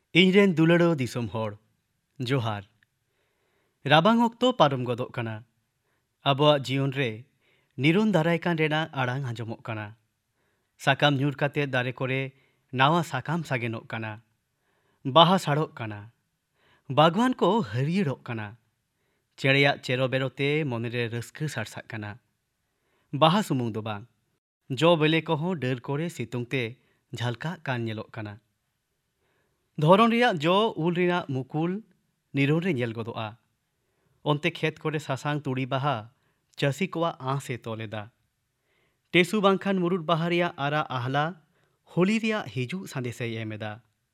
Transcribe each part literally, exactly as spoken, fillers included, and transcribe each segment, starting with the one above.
ᱤᱧᱨᱮᱱ ᱫᱩᱞᱟᱹᱲᱚ ᱫᱤᱥᱚᱢ ᱦᱚᱲ, ᱡᱚᱦᱟᱨ᱾ ᱨᱟᱵᱟᱝ ᱚᱠᱛᱚ ᱯᱟᱨᱚᱢ ᱜᱚᱫᱚᱜ ᱠᱟᱱᱟ᱾ ᱟᱵᱚᱣᱟᱜ ᱡᱤᱭᱚᱱ ᱨᱮ ᱱᱤᱨᱚᱱ ᱫᱟᱨᱟᱭ ᱠᱟᱱ ᱨᱮᱱᱟᱜ ᱟᱲᱟᱝ ᱟᱸᱡᱚᱢᱚᱜ ᱠᱟᱱᱟ᱾ ᱥᱟᱠᱟᱢ ᱧᱩᱨ ᱠᱟᱛᱮ ᱫᱟᱨᱮ ᱠᱚᱨᱮ ᱱᱟᱣᱟ ᱥᱟᱠᱟᱢ ᱥᱟᱜᱮᱱᱚᱜ ᱠᱟᱱᱟ᱾ ᱵᱟᱦᱟ ᱥᱟᱲᱚᱜ ᱠᱟᱱᱟ᱾ ᱵᱟᱜᱽᱣᱟᱱ ᱠᱚ ᱦᱟᱹᱨᱭᱟᱹᱲᱚᱜ ᱠᱟᱱᱟ᱾ ᱪᱮᱬᱮᱭᱟᱜ ᱪᱮᱨᱚᱵᱮᱨᱚᱛᱮ ᱢᱚᱱᱮᱨᱮ ᱨᱟᱹᱥᱠᱟᱹ ᱥᱟᱨᱥᱟᱜ ᱠᱟᱱᱟ᱾ ᱵᱟᱦᱟ ᱥᱩᱢᱩᱝ ᱫᱚ ᱵᱟᱝ, ᱡᱚ ᱵᱮᱞᱮ ᱠᱚᱦᱚᱸ ᱰᱟᱹᱨ ᱠᱚᱨᱮ ᱥᱤᱛᱩᱝ ᱛᱮ ᱡᱷᱟᱞᱠᱟᱜ ᱠᱟᱱ ᱧᱮᱞᱚᱜ ᱠᱟᱱᱟ᱾ ᱫᱷᱚᱨᱚᱱ ᱨᱮᱭᱟᱜ ᱡᱚ ᱩᱞ ᱨᱮᱱᱟᱜ ᱢᱩᱠᱩᱞ ᱱᱤᱨᱚᱱ ᱨᱮ ᱧᱮᱞ ᱜᱚᱫᱚᱜᱼᱟ᱾ ᱚᱱᱛᱮ ᱠᱷᱮᱛ ᱠᱚᱨᱮ ᱥᱟᱥᱟᱝ ᱛᱩᱲᱤ ᱵᱟᱦᱟ ᱪᱟᱹᱥᱤ ᱠᱚᱣᱟᱜ ᱟᱸᱥᱮ ᱛᱚᱞ ᱮᱫᱟ᱾ ᱴᱮᱥᱩ ᱵᱟᱝᱠᱷᱟᱱ ᱢᱩᱨᱩᱫ ᱵᱟᱦᱟ ᱨᱮᱭᱟᱜ ᱟᱨᱟᱜ ᱟᱦᱞᱟ ᱦᱳᱞᱤ ᱨᱮᱭᱟᱜ ᱦᱤᱡᱩᱜ ᱥᱟᱸᱫᱮᱥᱮ ᱮᱢ ᱮᱫᱟ᱾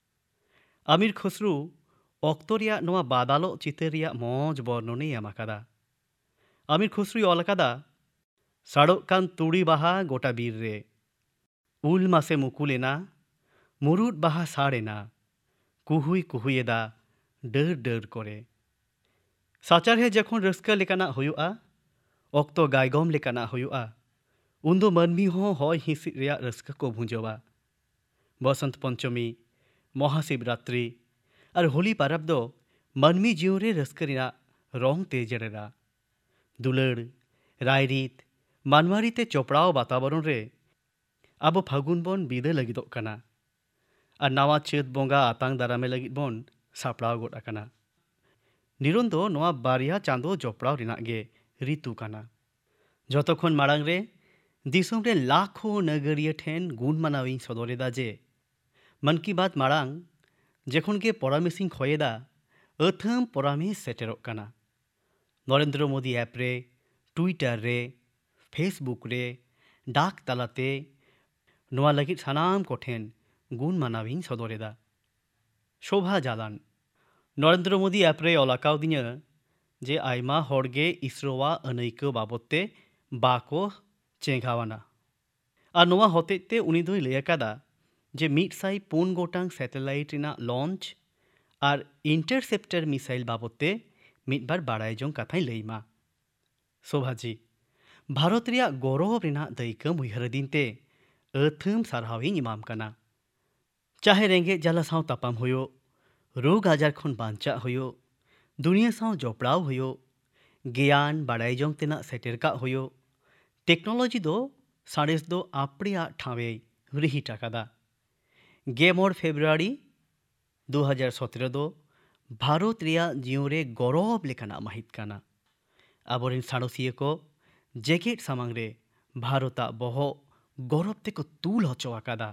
ᱟᱢᱤᱨ ᱠᱷᱩᱥᱨᱩ ᱚᱠᱛᱚ ᱨᱮᱭᱟᱜ ᱱᱚᱣᱟ ᱵᱟᱫᱟᱞᱚᱜ ᱪᱤᱛᱟᱹᱨ ᱨᱮᱭᱟᱜ ᱢᱚᱸᱡᱽ ᱵᱚᱨᱱᱚᱱᱮ ᱮᱢ ᱟᱠᱟᱫᱟ᱾ ᱟᱢᱤᱨ ᱠᱷᱩᱥᱨᱩᱭ ᱚᱞ ᱟᱠᱟᱫᱟ, ᱥᱟᱲᱚᱜ ᱠᱟᱱ ᱛᱩᱲᱤ ᱵᱟᱦᱟ ᱜᱚᱴᱟ ᱵᱤᱨ ᱨᱮ, ᱩᱞ ᱢᱟᱥᱮ ᱢᱩᱠᱩᱞᱮᱱᱟ, ᱢᱩᱨᱩᱫ ᱵᱟᱦᱟ ᱥᱟᱲ ᱮᱱᱟ, ᱠᱩᱦᱩᱭ ᱠᱩᱦᱩᱭᱮᱫᱟ ᱰᱟᱹᱨ ᱰᱟᱹᱨ ᱠᱚᱨᱮ᱾ ᱥᱟᱪᱟᱨᱦᱮᱫ ᱡᱚᱠᱷᱚᱱ ᱨᱟᱹᱥᱠᱟᱹ ᱞᱮᱠᱟᱱᱟᱜ ᱦᱩᱭᱩᱜᱼᱟ, ᱚᱠᱛᱚ ᱜᱟᱭᱜᱚᱢ ᱞᱮᱠᱟᱱᱟᱜ ᱦᱩᱭᱩᱜᱼᱟ, ᱩᱱᱫᱚ ᱢᱟᱹᱱᱢᱤ ᱦᱚᱸ ᱦᱚᱭ ᱦᱤᱸᱥᱤᱫ ᱨᱮᱭᱟᱜ ᱨᱟᱹᱥᱠᱟᱹ ᱠᱚ ᱵᱷᱩᱸᱡᱟᱹᱣᱟ᱾ ᱵᱚᱥᱚᱱᱛ ᱯᱚᱧᱪᱚᱢᱤ, ᱢᱚᱦᱟᱥᱤᱵᱨᱟᱛᱨᱤ ᱟᱨ ᱦᱳᱞᱤ ᱯᱟᱨᱟᱵᱽ ᱫᱚ ᱢᱟᱹᱱᱢᱤ ᱡᱤᱭᱚᱱ ᱨᱮ ᱨᱟᱹᱥᱠᱟᱹ ᱨᱮᱱᱟᱜ ᱨᱚᱝ ᱛᱮ ᱡᱮᱨᱮᱲᱟ᱾ ᱫᱩᱞᱟᱹᱲ, ᱨᱟᱭᱨᱤᱛ, ᱢᱟᱱᱣᱟᱨᱤ ᱛᱮ ᱪᱚᱯᱲᱟᱣ ᱵᱟᱛᱟᱵᱚᱨᱚᱱ ᱨᱮ ᱟᱵᱚ ᱯᱷᱟᱹᱜᱩᱱ ᱵᱚᱱ ᱵᱤᱫᱟᱹ ᱞᱟᱹᱜᱤᱫᱚᱜ ᱠᱟᱱᱟ ᱟᱨ ᱱᱟᱣᱟ ᱪᱟᱹᱛ ᱵᱚᱸᱜᱟ ᱟᱛᱟᱝ ᱫᱟᱨᱟᱢᱮ ᱞᱟᱹᱜᱤᱫ ᱵᱚᱱ ᱥᱟᱯᱲᱟᱣ ᱜᱚᱫ ᱟᱠᱟᱱᱟ᱾ ᱱᱤᱨᱚᱱ ᱫᱚ ᱱᱚᱣᱟ ᱵᱟᱨᱭᱟ ᱪᱟᱸᱫᱳ ᱡᱚᱯᱲᱟᱣ ᱨᱮᱱᱟᱜ ᱜᱮ ᱨᱤᱛᱩ ᱠᱟᱱᱟ᱾ ᱡᱚᱛᱚ ᱠᱷᱚᱱ ᱢᱟᱲᱟᱝ ᱨᱮ ᱫᱤᱥᱚᱢ ᱨᱮ ᱞᱟᱠᱷᱚ ᱱᱟᱜᱟᱨᱤᱭᱟᱹ ᱴᱷᱮᱱ ᱜᱩᱱ ᱢᱟᱱᱟᱣᱤᱧ ᱥᱚᱫᱚᱨ ᱮᱫᱟ ᱡᱮ, ᱢᱚᱱ ᱠᱤ ᱵᱟᱛ ᱢᱟᱲᱟᱝ ᱡᱚᱠᱷᱚᱱ ᱜᱮ ᱯᱚᱨᱟᱢᱮᱥᱤᱧ ᱠᱷᱚᱭ ᱮᱫᱟ, ᱟᱹᱛᱷᱟᱹᱢ ᱯᱚᱨᱟᱢᱮᱥ ᱥᱮᱴᱮᱨᱚᱜ ᱠᱟᱱᱟ᱾ ᱱᱚᱨᱮᱱᱫᱨᱚ ᱢᱳᱫᱤ ᱮᱯ ᱨᱮ, ᱴᱩᱭᱴᱟᱨ ᱨᱮ, ᱯᱷᱮᱥᱵᱩᱠ ᱨᱮ, ᱰᱟᱠ ᱛᱟᱞᱟᱛᱮ ᱱᱚᱣᱟ ᱞᱟᱹᱜᱤᱫ ᱥᱟᱱᱟᱢ ᱠᱚᱴᱷᱮᱱ ᱜᱩᱱ ᱢᱟᱱᱟᱣᱤᱧ ᱥᱚᱫᱚᱨ ᱮᱫᱟ᱾ ᱥᱳᱵᱷᱟ ᱡᱟᱞᱟᱱ ᱱᱚᱨᱮᱱᱫᱨᱚ ᱢᱳᱫᱤ ᱮᱯ ᱨᱮ ᱚᱞ ᱟᱠᱟᱣᱫᱤᱧᱟᱹ ᱡᱮ ᱟᱭᱢᱟ ᱦᱚᱲᱜᱮ ᱤᱥᱨᱳᱣᱟᱜ ᱟᱹᱱᱟᱹᱭᱠᱟᱹᱣ ᱵᱟᱵᱚᱫ ᱛᱮ ᱵᱟᱠᱚ ᱪᱮᱸᱜᱷᱟᱣᱟᱱᱟ᱾ ᱟᱨ ᱱᱚᱣᱟ ᱦᱚᱛᱮᱡ ᱛᱮ ᱩᱱᱤ ᱫᱚᱭ ᱞᱟᱹᱭ ᱟᱠᱟᱫᱟ ᱡᱮ ᱢᱤᱫ ᱥᱟᱭ ᱯᱩᱱ ᱜᱚᱴᱟᱝ ᱥᱮᱴᱮᱞᱟᱭᱤᱴ ᱨᱮᱱᱟᱜ ᱞᱚᱧᱪ ᱟᱨ ᱤᱱᱴᱟᱨᱥᱮᱯᱴᱟᱨ ᱢᱤᱥᱟইᱞ ᱵᱟᱵᱚᱫ ᱛᱮ ᱢᱤᱫᱵᱟᱨ ᱵᱟᱲᱟᱭ ᱡᱚᱝ ᱠᱟᱛᱷᱟᱧ ᱞᱟᱹᱭᱢᱟ᱾ ᱥᱳᱵᱷᱟᱡᱤ, ᱵᱷᱟᱨᱚᱛ ᱨᱮᱭᱟᱜ ᱜᱚᱨᱚᱵ ᱨᱮᱱᱟᱜ ᱫᱟᱹᱭᱠᱟᱹᱢ ᱩᱭᱦᱟᱹᱨ ᱟᱹᱫᱤᱧ ᱛᱮ ᱟᱹᱛᱷᱟᱹᱢ ᱥᱟᱨᱦᱟᱣᱤᱧ ᱮᱢᱟᱢ ᱠᱟᱱᱟ᱾ ᱪᱟᱦᱮ ᱨᱮᱸᱜᱮᱡ ᱡᱟᱞᱟ ᱥᱟᱶ ᱛᱟᱯᱟᱢ ᱦᱩᱭᱩᱜ, ᱨᱳᱜᱽ ᱟᱡᱟᱨ ᱠᱷᱚᱱ ᱵᱟᱧᱪᱟᱜ ᱦᱩᱭᱩᱜ, ᱫᱩᱱᱤᱭᱟᱹ ᱥᱟᱶ ᱡᱚᱯᱲᱟᱣ ᱦᱩᱭᱩᱜ, ᱜᱮᱭᱟᱱ ᱵᱟᱲᱟᱭ ᱡᱚᱝ ᱛᱮᱱᱟᱜ ᱥᱮᱴᱮᱨ ᱠᱟᱜ ᱦᱩᱭᱩᱜ, ᱴᱮᱠᱱᱳᱞᱚᱡᱤ ᱫᱚ ᱥᱟᱬᱮᱥ ᱫᱚ ᱟᱯᱲᱮᱭᱟᱜ ᱴᱷᱟᱶᱮ ᱨᱤᱦᱤᱴ ᱟᱠᱟᱫᱟ᱾ ᱜᱮᱢᱚᱬ ᱯᱷᱮᱵᱨᱩᱣᱟᱨᱤ ᱫᱩ ᱦᱟᱡᱟᱨ ᱥᱚᱛᱮᱨᱚ ᱫᱚ ᱵᱷᱟᱨᱚᱛ ᱨᱮᱭᱟᱜ ᱡᱤᱭᱚᱱ ᱨᱮ ᱜᱚᱨᱚᱵ ᱞᱮᱠᱟᱱᱟᱜ ᱢᱟᱹᱦᱤᱛ ᱠᱟᱱᱟ᱾ ᱟᱵᱚᱨᱮᱱ ᱥᱟᱬᱮᱥᱤᱭᱟᱹ ᱠᱚ ᱡᱮᱜᱮᱫ ᱥᱟᱢᱟᱝ ᱨᱮ ᱵᱷᱟᱨᱚᱛᱟᱜ ᱵᱚᱦᱚᱜ ᱜᱚᱨᱚᱵ ᱛᱮᱠᱚ ᱛᱩᱞ ᱦᱚᱪᱚ ᱟᱠᱟᱫᱟ᱾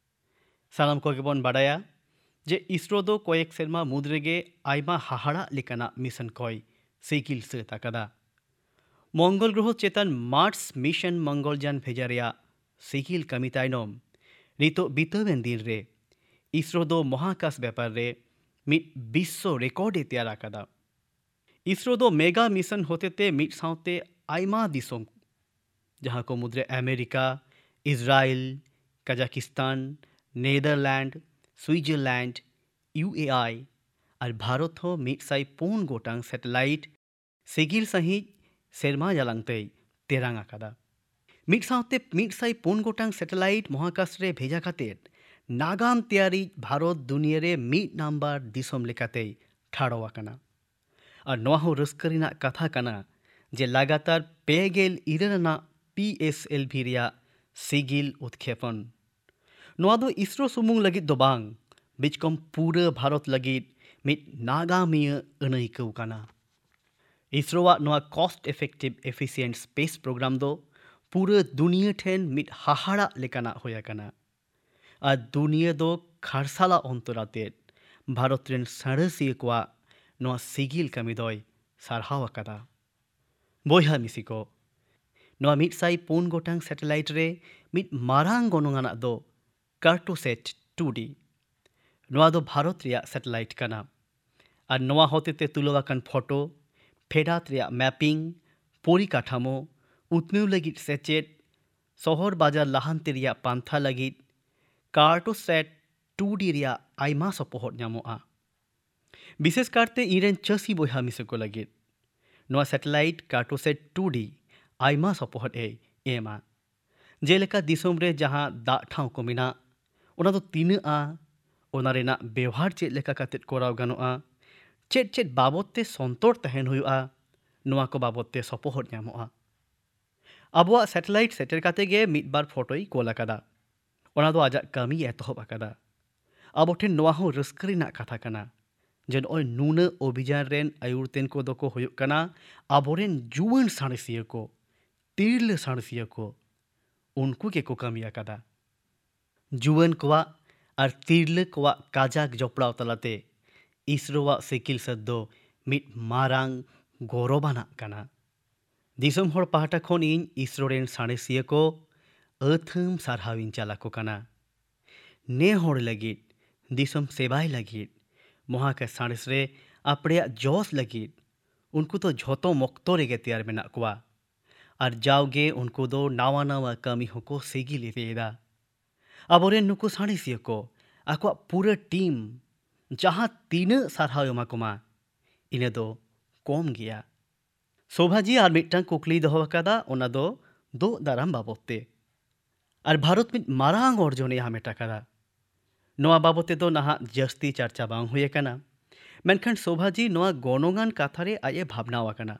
ᱥᱟᱱᱟᱢ ᱠᱚᱜᱮ ᱵᱚᱱ ᱵᱟᱰᱟᱭᱟ ᱡᱮ ᱤᱥᱨᱳ ᱫᱚ ᱠᱚᱭᱮᱠ ᱥᱮᱨᱢᱟ ᱢᱩᱫᱽ ᱨᱮᱜᱮ ᱟᱭᱢᱟ ᱦᱟᱦᱟᱲᱟᱜ ᱞᱮᱠᱟᱱᱟᱜ ᱢᱤᱥᱚᱱ ᱠᱚᱭ ᱥᱤᱜᱤᱞ ᱥᱟᱹᱛ ᱟᱠᱟᱫᱟ᱾ ᱢᱚᱝᱜᱚᱞ ᱜᱨᱚᱦᱚ ᱪᱮᱛᱟᱱ ᱢᱟᱨᱥ ᱢᱤᱥᱚᱱ ᱢᱚᱝᱜᱚᱞᱡᱟᱱ ᱵᱷᱮᱡᱟ ᱨᱮᱭᱟᱜ ᱥᱤᱜᱤᱞ ᱠᱟᱹᱢᱤ ᱛᱟᱭᱱᱚᱢ ᱱᱤᱛᱚᱜ ᱵᱤᱛᱟᱹᱣᱮᱱ ᱫᱤᱱ ᱨᱮ ᱤᱥᱨᱳ ᱫᱚ ᱢᱚᱦᱟᱠᱟᱥ ᱵᱮᱯᱟᱨ ᱨᱮ ᱢᱤᱫ ᱵᱤᱥᱥᱚ ᱨᱮᱠᱚᱨᱰ ᱮ ᱛᱮᱭᱟᱨ ᱟᱠᱟᱫᱟ᱾ ᱤᱥᱨᱳ ᱫᱚ ᱢᱮᱜᱟ ᱢᱤᱥᱚᱱ ᱦᱚᱛᱮᱛᱮ ᱢᱤᱫ ᱥᱟᱶᱛᱮ ᱟᱭᱢᱟ ᱫᱤᱥᱚᱢ, ᱡᱟᱦᱟᱸ ᱠᱚ ᱢᱩᱫᱽᱨᱮ America, Israel, Kazakhstan, Netherland, Switzerland, ইউ এ আই আর ভারত হᱚᱸ ᱢᱤᱫ ᱥᱟᱭ ᱯᱩᱱ ᱜᱚᱴᱟᱝ ᱥᱮᱴᱮᱞᱟᱭᱤᱴ ᱥᱤᱜᱤᱞ ᱥᱟᱺᱦᱤᱡ ᱥᱮᱨᱢᱟ ᱡᱟᱞᱟᱝ ᱛᱮᱭ ᱛᱮᱨᱟᱝ ᱟᱠᱟᱫᱟ᱾ ᱢᱤᱫ ᱥᱟᱶᱛᱮ ᱢᱤᱫ ᱥᱟᱭ ᱯᱩᱱ ᱜᱚᱴᱟᱝ ᱥᱮᱴᱮᱞᱟᱭᱤᱴ ᱢᱚᱦᱟᱠᱟᱥ ᱨᱮ ᱵᱷᱮᱡᱟ ᱠᱟᱛᱮᱫ ᱱᱟᱜᱟᱢ ᱛᱮᱭᱟᱨᱤᱡ ᱵᱷᱟᱨᱚᱛ ᱫᱩᱱᱤᱭᱟᱹ ᱨᱮ ᱢᱤᱫ ᱱᱟᱢᱵᱟᱨ ᱫᱤᱥᱚᱢ ᱞᱮᱠᱟᱛᱮᱭ ᱴᱷᱟᱲᱚ ᱟᱠᱟᱱᱟ᱾ ᱟᱨ ᱱᱚᱣᱟ ᱦᱚᱸ ᱨᱟᱹᱥᱠᱟᱹ ᱨᱮᱱᱟᱜ ᱠᱟᱛᱷᱟ ᱠᱟᱱᱟ ᱡᱮ ᱞᱟᱜᱟᱛᱟᱨ ᱯᱮ ᱜᱮᱞ ᱤᱨᱟᱹᱞ ᱟᱱᱟᱜ ᱯᱤ ᱮᱥ ᱮᱞ ᱵᱷᱤ ᱨᱮᱭᱟᱜ ᱥᱤᱜᱤᱞ ᱩᱛᱠᱷᱮᱯᱚᱱ᱾ ᱱᱚᱣᱟ ᱫᱚ ᱤᱥᱨᱳ ᱥᱩᱢᱩᱝ ᱞᱟᱹᱜᱤᱫ ᱫᱚ ᱵᱟᱝ, ᱵᱤᱪᱠᱚᱢ ᱯᱩᱨᱟᱹ ᱵᱷᱟᱨᱚᱛ ᱞᱟᱹᱜᱤᱫ ᱢᱤᱫ ᱱᱟᱜᱟᱢᱤᱭᱟᱹ ᱟᱹᱱᱟᱹᱭᱠᱟᱹᱣ ᱠᱟᱱᱟ᱾ ᱤᱥᱨᱳᱣᱟᱜ ᱱᱚᱣᱟ ᱠᱚᱥᱴ ᱮᱯᱷᱮᱠᱴᱤᱵᱷ ᱮᱯᱷᱤᱥᱤᱭᱮᱱᱴ ᱥᱯᱮᱥ ᱯᱨᱳᱜᱨᱟᱢ ᱫᱚ ᱯᱩᱨᱟᱹ ᱫᱩᱱᱤᱭᱟᱹ ᱴᱷᱮᱱ ᱢᱤᱫ ᱦᱟᱦᱟᱲᱟᱜ ᱞᱮᱠᱟᱱᱟᱜ ᱦᱩᱭ ᱟᱠᱟᱱᱟ᱾ ᱟᱨ ᱫᱩᱱᱤᱭᱟᱹ ᱫᱚ ᱠᱷᱟᱨᱥᱟᱞᱟ ᱚᱱᱛᱚᱨ ᱟᱛᱮᱫ ᱵᱷᱟᱨᱚᱛ ᱨᱮᱱ ᱥᱟᱬᱮᱥᱤᱭᱟᱹ ᱠᱚᱣᱟᱜ ᱱᱚᱣᱟ ᱥᱤᱜᱤᱞ ᱠᱟᱹᱢᱤ ᱫᱚᱭ ᱥᱟᱨᱦᱟᱣ ᱟᱠᱟᱫᱟ᱾ ᱵᱚᱭᱦᱟ ᱢᱤᱥᱤ ᱠᱚ, ᱱᱚᱣᱟ ᱢᱤᱫ ᱥᱟᱭ ᱯᱩᱱ ᱜᱚᱴᱟᱝ ᱥᱮᱴᱮᱞᱟᱭᱤᱴ ᱨᱮ ᱢᱤᱫ ᱢᱟᱨᱟᱝ ᱜᱚᱱᱚᱝ ᱟᱱᱟᱜ ᱫᱚ ᱠᱟᱨᱴᱳᱥᱮᱴ ᱴᱩ ᱰᱤ᱾ ᱱᱚᱣᱟ ᱫᱚ ᱵᱷᱟᱨᱚᱛ ᱨᱮᱭᱟᱜ ᱥᱮᱴᱮᱞᱟᱭᱤᱴ ᱠᱟᱱᱟ ᱟᱨ ᱱᱚᱣᱟ ᱦᱚᱛᱮᱛᱮ ᱛᱩᱞᱟᱹᱣ ᱟᱠᱟᱱ ᱯᱷᱚᱴᱳ, ᱯᱷᱮᱰᱟᱛ ᱨᱮᱭᱟᱜ ᱢᱮᱯᱤᱝ, ᱯᱚᱨᱤᱠᱟᱴᱷᱟᱢᱳ, ᱩᱛᱱᱟᱹᱣ ᱞᱟᱹᱜᱤᱫ ᱥᱮᱪᱮᱫ, ᱥᱚᱦᱚᱨ ᱵᱟᱡᱟᱨ ᱞᱟᱦᱟᱱᱛᱤ ᱨᱮᱭᱟᱜ ᱯᱟᱱᱛᱷᱟ ᱞᱟᱹᱜᱤᱫ ᱠᱟᱨᱴᱳᱥᱮᱴ ᱴᱩ ᱰᱤ ᱨᱮᱭᱟᱜ ᱟᱭᱢᱟ ᱥᱚᱯᱚᱦᱚᱫ ᱧᱟᱢᱚᱜᱼᱟ᱾ ᱵᱤᱥᱮᱥ ᱠᱟᱨᱛᱮ ᱤᱧᱨᱮᱱ ᱪᱟᱹᱥᱤ ᱵᱚᱭᱦᱟ ᱢᱤᱥᱤ ᱠᱚ ᱞᱟᱹᱜᱤᱫ ᱱᱚᱣᱟ ᱥᱮᱴᱮᱞᱟᱭᱤᱴ ᱠᱟᱨᱴᱳᱥᱮᱴ ᱴᱩ ᱰᱤ ᱟᱭᱢᱟ ᱥᱚᱯᱚᱦᱚᱫ ᱮ ᱮᱢᱟ᱾ ᱡᱮᱞᱮᱠᱟ ᱫᱤᱥᱚᱢ ᱨᱮ ᱡᱟᱦᱟᱸ ᱫᱟᱜ ᱴᱷᱟᱶ ᱠᱚ ᱢᱮᱱᱟᱜ, ᱚᱱᱟ ᱫᱚ ᱛᱤᱱᱟᱹᱜᱼᱟ, ᱚᱱᱟ ᱨᱮᱱᱟᱜ ᱵᱮᱣᱦᱟᱨ ᱪᱮᱫ ᱞᱮᱠᱟ ᱠᱟᱛᱮᱫ ᱠᱚᱨᱟᱣ ᱜᱟᱱᱚᱜᱼᱟ, ᱪᱮᱫ ᱪᱮᱫ ᱵᱟᱵᱚᱫ ᱛᱮ ᱥᱚᱱᱛᱚᱨ ᱛᱟᱦᱮᱱ ᱦᱩᱭᱩᱜᱼᱟ, ᱱᱚᱣᱟ ᱠᱚ ᱵᱟᱵᱚᱫ ᱛᱮ ᱥᱚᱯᱚᱦᱚᱫ ᱧᱟᱢᱚᱜᱼᱟ। ᱟᱵᱚᱣᱟᱜ ᱥᱮᱴᱮᱞᱟइट ᱥᱮᱴᱮᱨ ᱠᱟᱛᱮ ᱜᱮ ᱢᱤᱫ ᱵᱟᱨ ᱯᱷᱚᱴᱳᱭ ᱠᱳᱞ ᱟᱠᱟᱫᱟ। ᱚᱱᱟ ᱫᱚ ᱟᱡᱟᱜ ᱠᱟᱹᱢᱤ ᱮᱛᱚᱦᱚᱵ ᱟᱠᱟᱫᱟ। ᱟᱵᱚ ᱴᱷᱮᱱ ᱱᱚᱣᱟ ᱦᱚᱸ ᱨᱟᱹᱥᱠᱟᱹ ᱨᱮᱱᱟᱜ ᱠᱟᱛᱷᱟ ᱠᱟᱱᱟ ᱡᱮ ᱱᱚᱜᱼᱚᱭ ᱱᱩᱱᱟᱹᱜ ᱚᱵᱷᱤᱡᱟᱱ ᱨᱮᱱ ᱟᱭᱩᱨᱛᱮᱱ ᱠᱚᱫᱚ ᱠᱚ ᱦᱩᱭᱩᱜ ᱠᱟᱱᱟ ᱟᱵᱚᱨᱮᱱ ᱡᱩᱣᱟᱹᱱ ᱥᱟᱬᱮᱥᱤᱭᱟᱹ ᱠᱚ, ᱛᱤᱨᱞᱟᱹ ᱥᱟᱬᱮᱥᱤᱭᱟᱹ ᱠᱚ। ᱩᱱᱠᱩ ᱜᱮᱠᱚ ᱠᱟᱹᱢᱤ ᱟᱠᱟᱫᱟ। ᱡᱩᱣᱟᱹᱱ ᱠᱚᱣᱟᱜ ᱟᱨ ᱛᱤᱨᱞᱟᱹ ᱠᱚᱣᱟᱜ ᱠᱟᱡᱟᱠ ᱡᱚᱯᱲᱟᱣ ᱛᱟᱞᱟᱛᱮ ᱤᱥᱨᱳᱣᱟᱜ ᱥᱤᱠᱤᱞ ᱥᱟᱹᱛ ᱫᱚ ᱢᱤᱫ ᱢᱟᱨᱟᱝ ᱜᱚᱨᱚᱵᱟᱱᱟᱜ ᱠᱟᱱᱟ। ᱫᱤᱥᱚᱢ ᱦᱚᱲ ᱯᱟᱦᱴᱟ ᱠᱷᱚᱱ ᱤᱧ ᱤᱥᱨᱳ ᱨᱮᱱ ᱥᱟᱬᱮᱥᱤᱭᱟᱹ ᱠᱚ ᱟᱹᱛᱷᱟᱹᱢ ᱥᱟᱨᱦᱟᱣᱤᱧ ᱪᱟᱞ ᱟᱠᱚ ᱠᱟᱱᱟ। ᱱᱮ ᱦᱚᱲ ᱞᱟᱹᱜᱤᱫ, ᱫᱤᱥᱚᱢ ᱥᱮᱵᱟᱭ ᱞᱟᱹᱜᱤᱫ, ᱢᱚᱦᱟᱠᱟশ ᱥᱟᱬᱮᱥ ᱨᱮ ᱟᱯᱲᱮᱭᱟᱜ ᱡᱚᱥ ᱞᱟᱹᱜᱤᱫ ᱩᱱᱠᱩ ᱫᱚ ᱡᱷᱚᱛᱚ ᱢᱚᱠᱛᱚ ᱨᱮᱜᱮ ᱛᱮᱭᱟᱨ ᱢᱮᱱᱟᱜ ᱠᱚᱣᱟ। ᱟᱨ ᱡᱟᱣᱜᱮ ᱩᱱᱠᱩ ᱫᱚ ᱱᱟᱣᱟ ᱱᱟᱣᱟ ᱠᱟᱹᱢᱤ ᱦᱚᱸᱠᱚ ᱥᱤᱜᱤᱞ ᱤᱫᱤᱭᱮᱫᱟ। ᱟᱵᱚᱨᱮᱱ ᱱᱩᱠᱩ ᱥᱟᱬᱮᱥᱤᱭᱟᱹ ᱠᱚ ᱟᱠᱚᱣᱟᱜ ᱯᱩᱨᱟᱹ ᱴᱤᱢ ᱡᱟᱦᱟᱸ ᱛᱤᱱᱟᱹᱜ ᱥᱟᱨᱦᱟᱣ ᱮᱢᱟ ᱠᱚᱢᱟ ᱤᱱᱟᱹ ᱫᱚ ᱠᱚᱢ ᱜᱮᱭᱟ। ᱥᱳᱵᱷᱟᱡᱤ ᱟᱨ ᱢᱤᱫᱴᱟᱝ ᱠᱩᱠᱞᱤᱭ ᱫᱚᱦᱚ ᱟᱠᱟᱫᱟ, ᱚᱱᱟ ᱫᱚ ᱫᱳᱜ ᱫᱟᱨᱟᱢ ᱵᱟᱵᱚᱫ ᱛᱮ। ᱟᱨ ᱵᱷᱟᱨᱚᱛ ᱢᱤᱫ ᱢᱟᱨᱟᱝ ᱚᱨᱡᱚᱱᱮ ᱦᱟᱢᱮᱴ ᱟᱠᱟᱫᱟ। ᱱᱚᱣᱟ ᱵᱟᱵᱚᱫ ᱛᱮᱫᱚ ᱱᱟᱦᱟᱜ ᱡᱟᱹᱥᱛᱤ ᱪᱟᱨᱪᱟ ᱵᱟᱝ ᱦᱩᱭ ᱟᱠᱟᱱᱟ। ᱢᱮᱱᱠᱷᱟᱱ ᱥᱳᱵᱷᱟᱡᱤ ᱱᱚᱣᱟ ᱜᱚᱱᱚᱝᱟᱱ ᱠᱟᱛᱷᱟ ᱨᱮ ᱟᱡ ᱮ ᱵᱷᱟᱵᱱᱟᱣ ᱟᱠᱟᱱᱟ।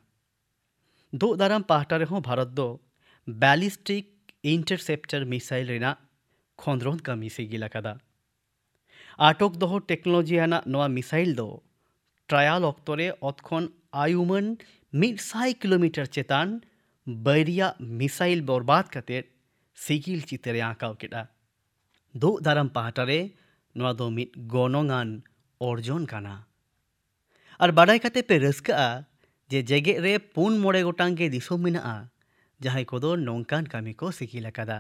ᱫᱳᱜ ᱫᱟᱨᱟᱢ ᱯᱟᱦᱴᱟ ᱨᱮᱦᱚᱸ ᱵᱷᱟᱨᱚᱛ ᱫᱚ ᱵᱮᱞᱤᱥᱴᱤᱠ ᱤᱱᱴᱟᱨᱥᱮᱯᱴᱟᱨ ᱢᱤᱥᱟইᱞ ᱨᱮᱱᱟᱜ ᱠᱷᱚᱸᱫᱽᱨᱚᱱ ᱠᱟᱹᱢᱤ ᱥᱤᱜᱤᱞ ᱟᱠᱟᱫᱟ। ᱟᱴᱚᱠ ᱫᱚᱦᱚ ᱴᱮᱠᱱᱳᱞᱚᱡᱤ ᱟᱱᱟᱜ ᱱᱚᱣᱟ ᱢᱤᱥᱟइल ᱫᱚ ᱴᱨᱟᱭᱟᱞ ᱚᱠᱛᱚ ᱨᱮ ᱚᱛ ᱠᱷᱚᱱ ᱟᱭᱩᱢᱟᱹᱱ ᱢᱤᱫ ᱥᱟᱭ ᱠᱤᱞᱳᱢᱤᱴᱟᱨ ᱪᱮᱛᱟᱱ ᱵᱟᱹᱭᱨᱤᱭᱟᱜ ᱢᱤᱥᱟइल ᱵᱚᱨᱵᱟᱫ ᱠᱟᱛᱮᱫ ᱥᱤᱜᱤᱞ ᱪᱤᱛᱟᱹᱨᱮ ᱟᱸᱠᱟᱣ ᱠᱮᱫᱟ। ᱫᱳᱜ ᱫᱟᱨᱟᱢ ᱯᱟᱦᱴᱟ ᱨᱮ ᱱᱚᱣᱟ ᱫᱚ ᱢᱤᱫ ᱜᱚᱱᱚᱝᱟᱱ ᱚᱨᱡᱚᱱ ᱠᱟᱱᱟ। ᱟᱨ ᱵᱟᱰᱟᱭ ᱠᱟᱛᱮ ᱯᱮ ᱨᱟᱹᱥᱠᱟᱹᱜᱼᱟ ᱡᱮ ᱡᱮᱜᱮᱫ ᱨᱮ ᱯᱩᱱ ᱢᱚᱬᱮ ᱜᱚᱴᱟᱝ ᱜᱮ ᱫᱤᱥᱚᱢ ᱢᱮᱱᱟᱜᱼᱟ ᱡᱟᱦᱟᱸᱭ ᱠᱚᱫᱚ ᱱᱚᱝᱠᱟᱱ ᱠᱟᱹᱢᱤ ᱠᱚ ᱥᱤᱜᱤᱞ ᱟᱠᱟᱫᱟ।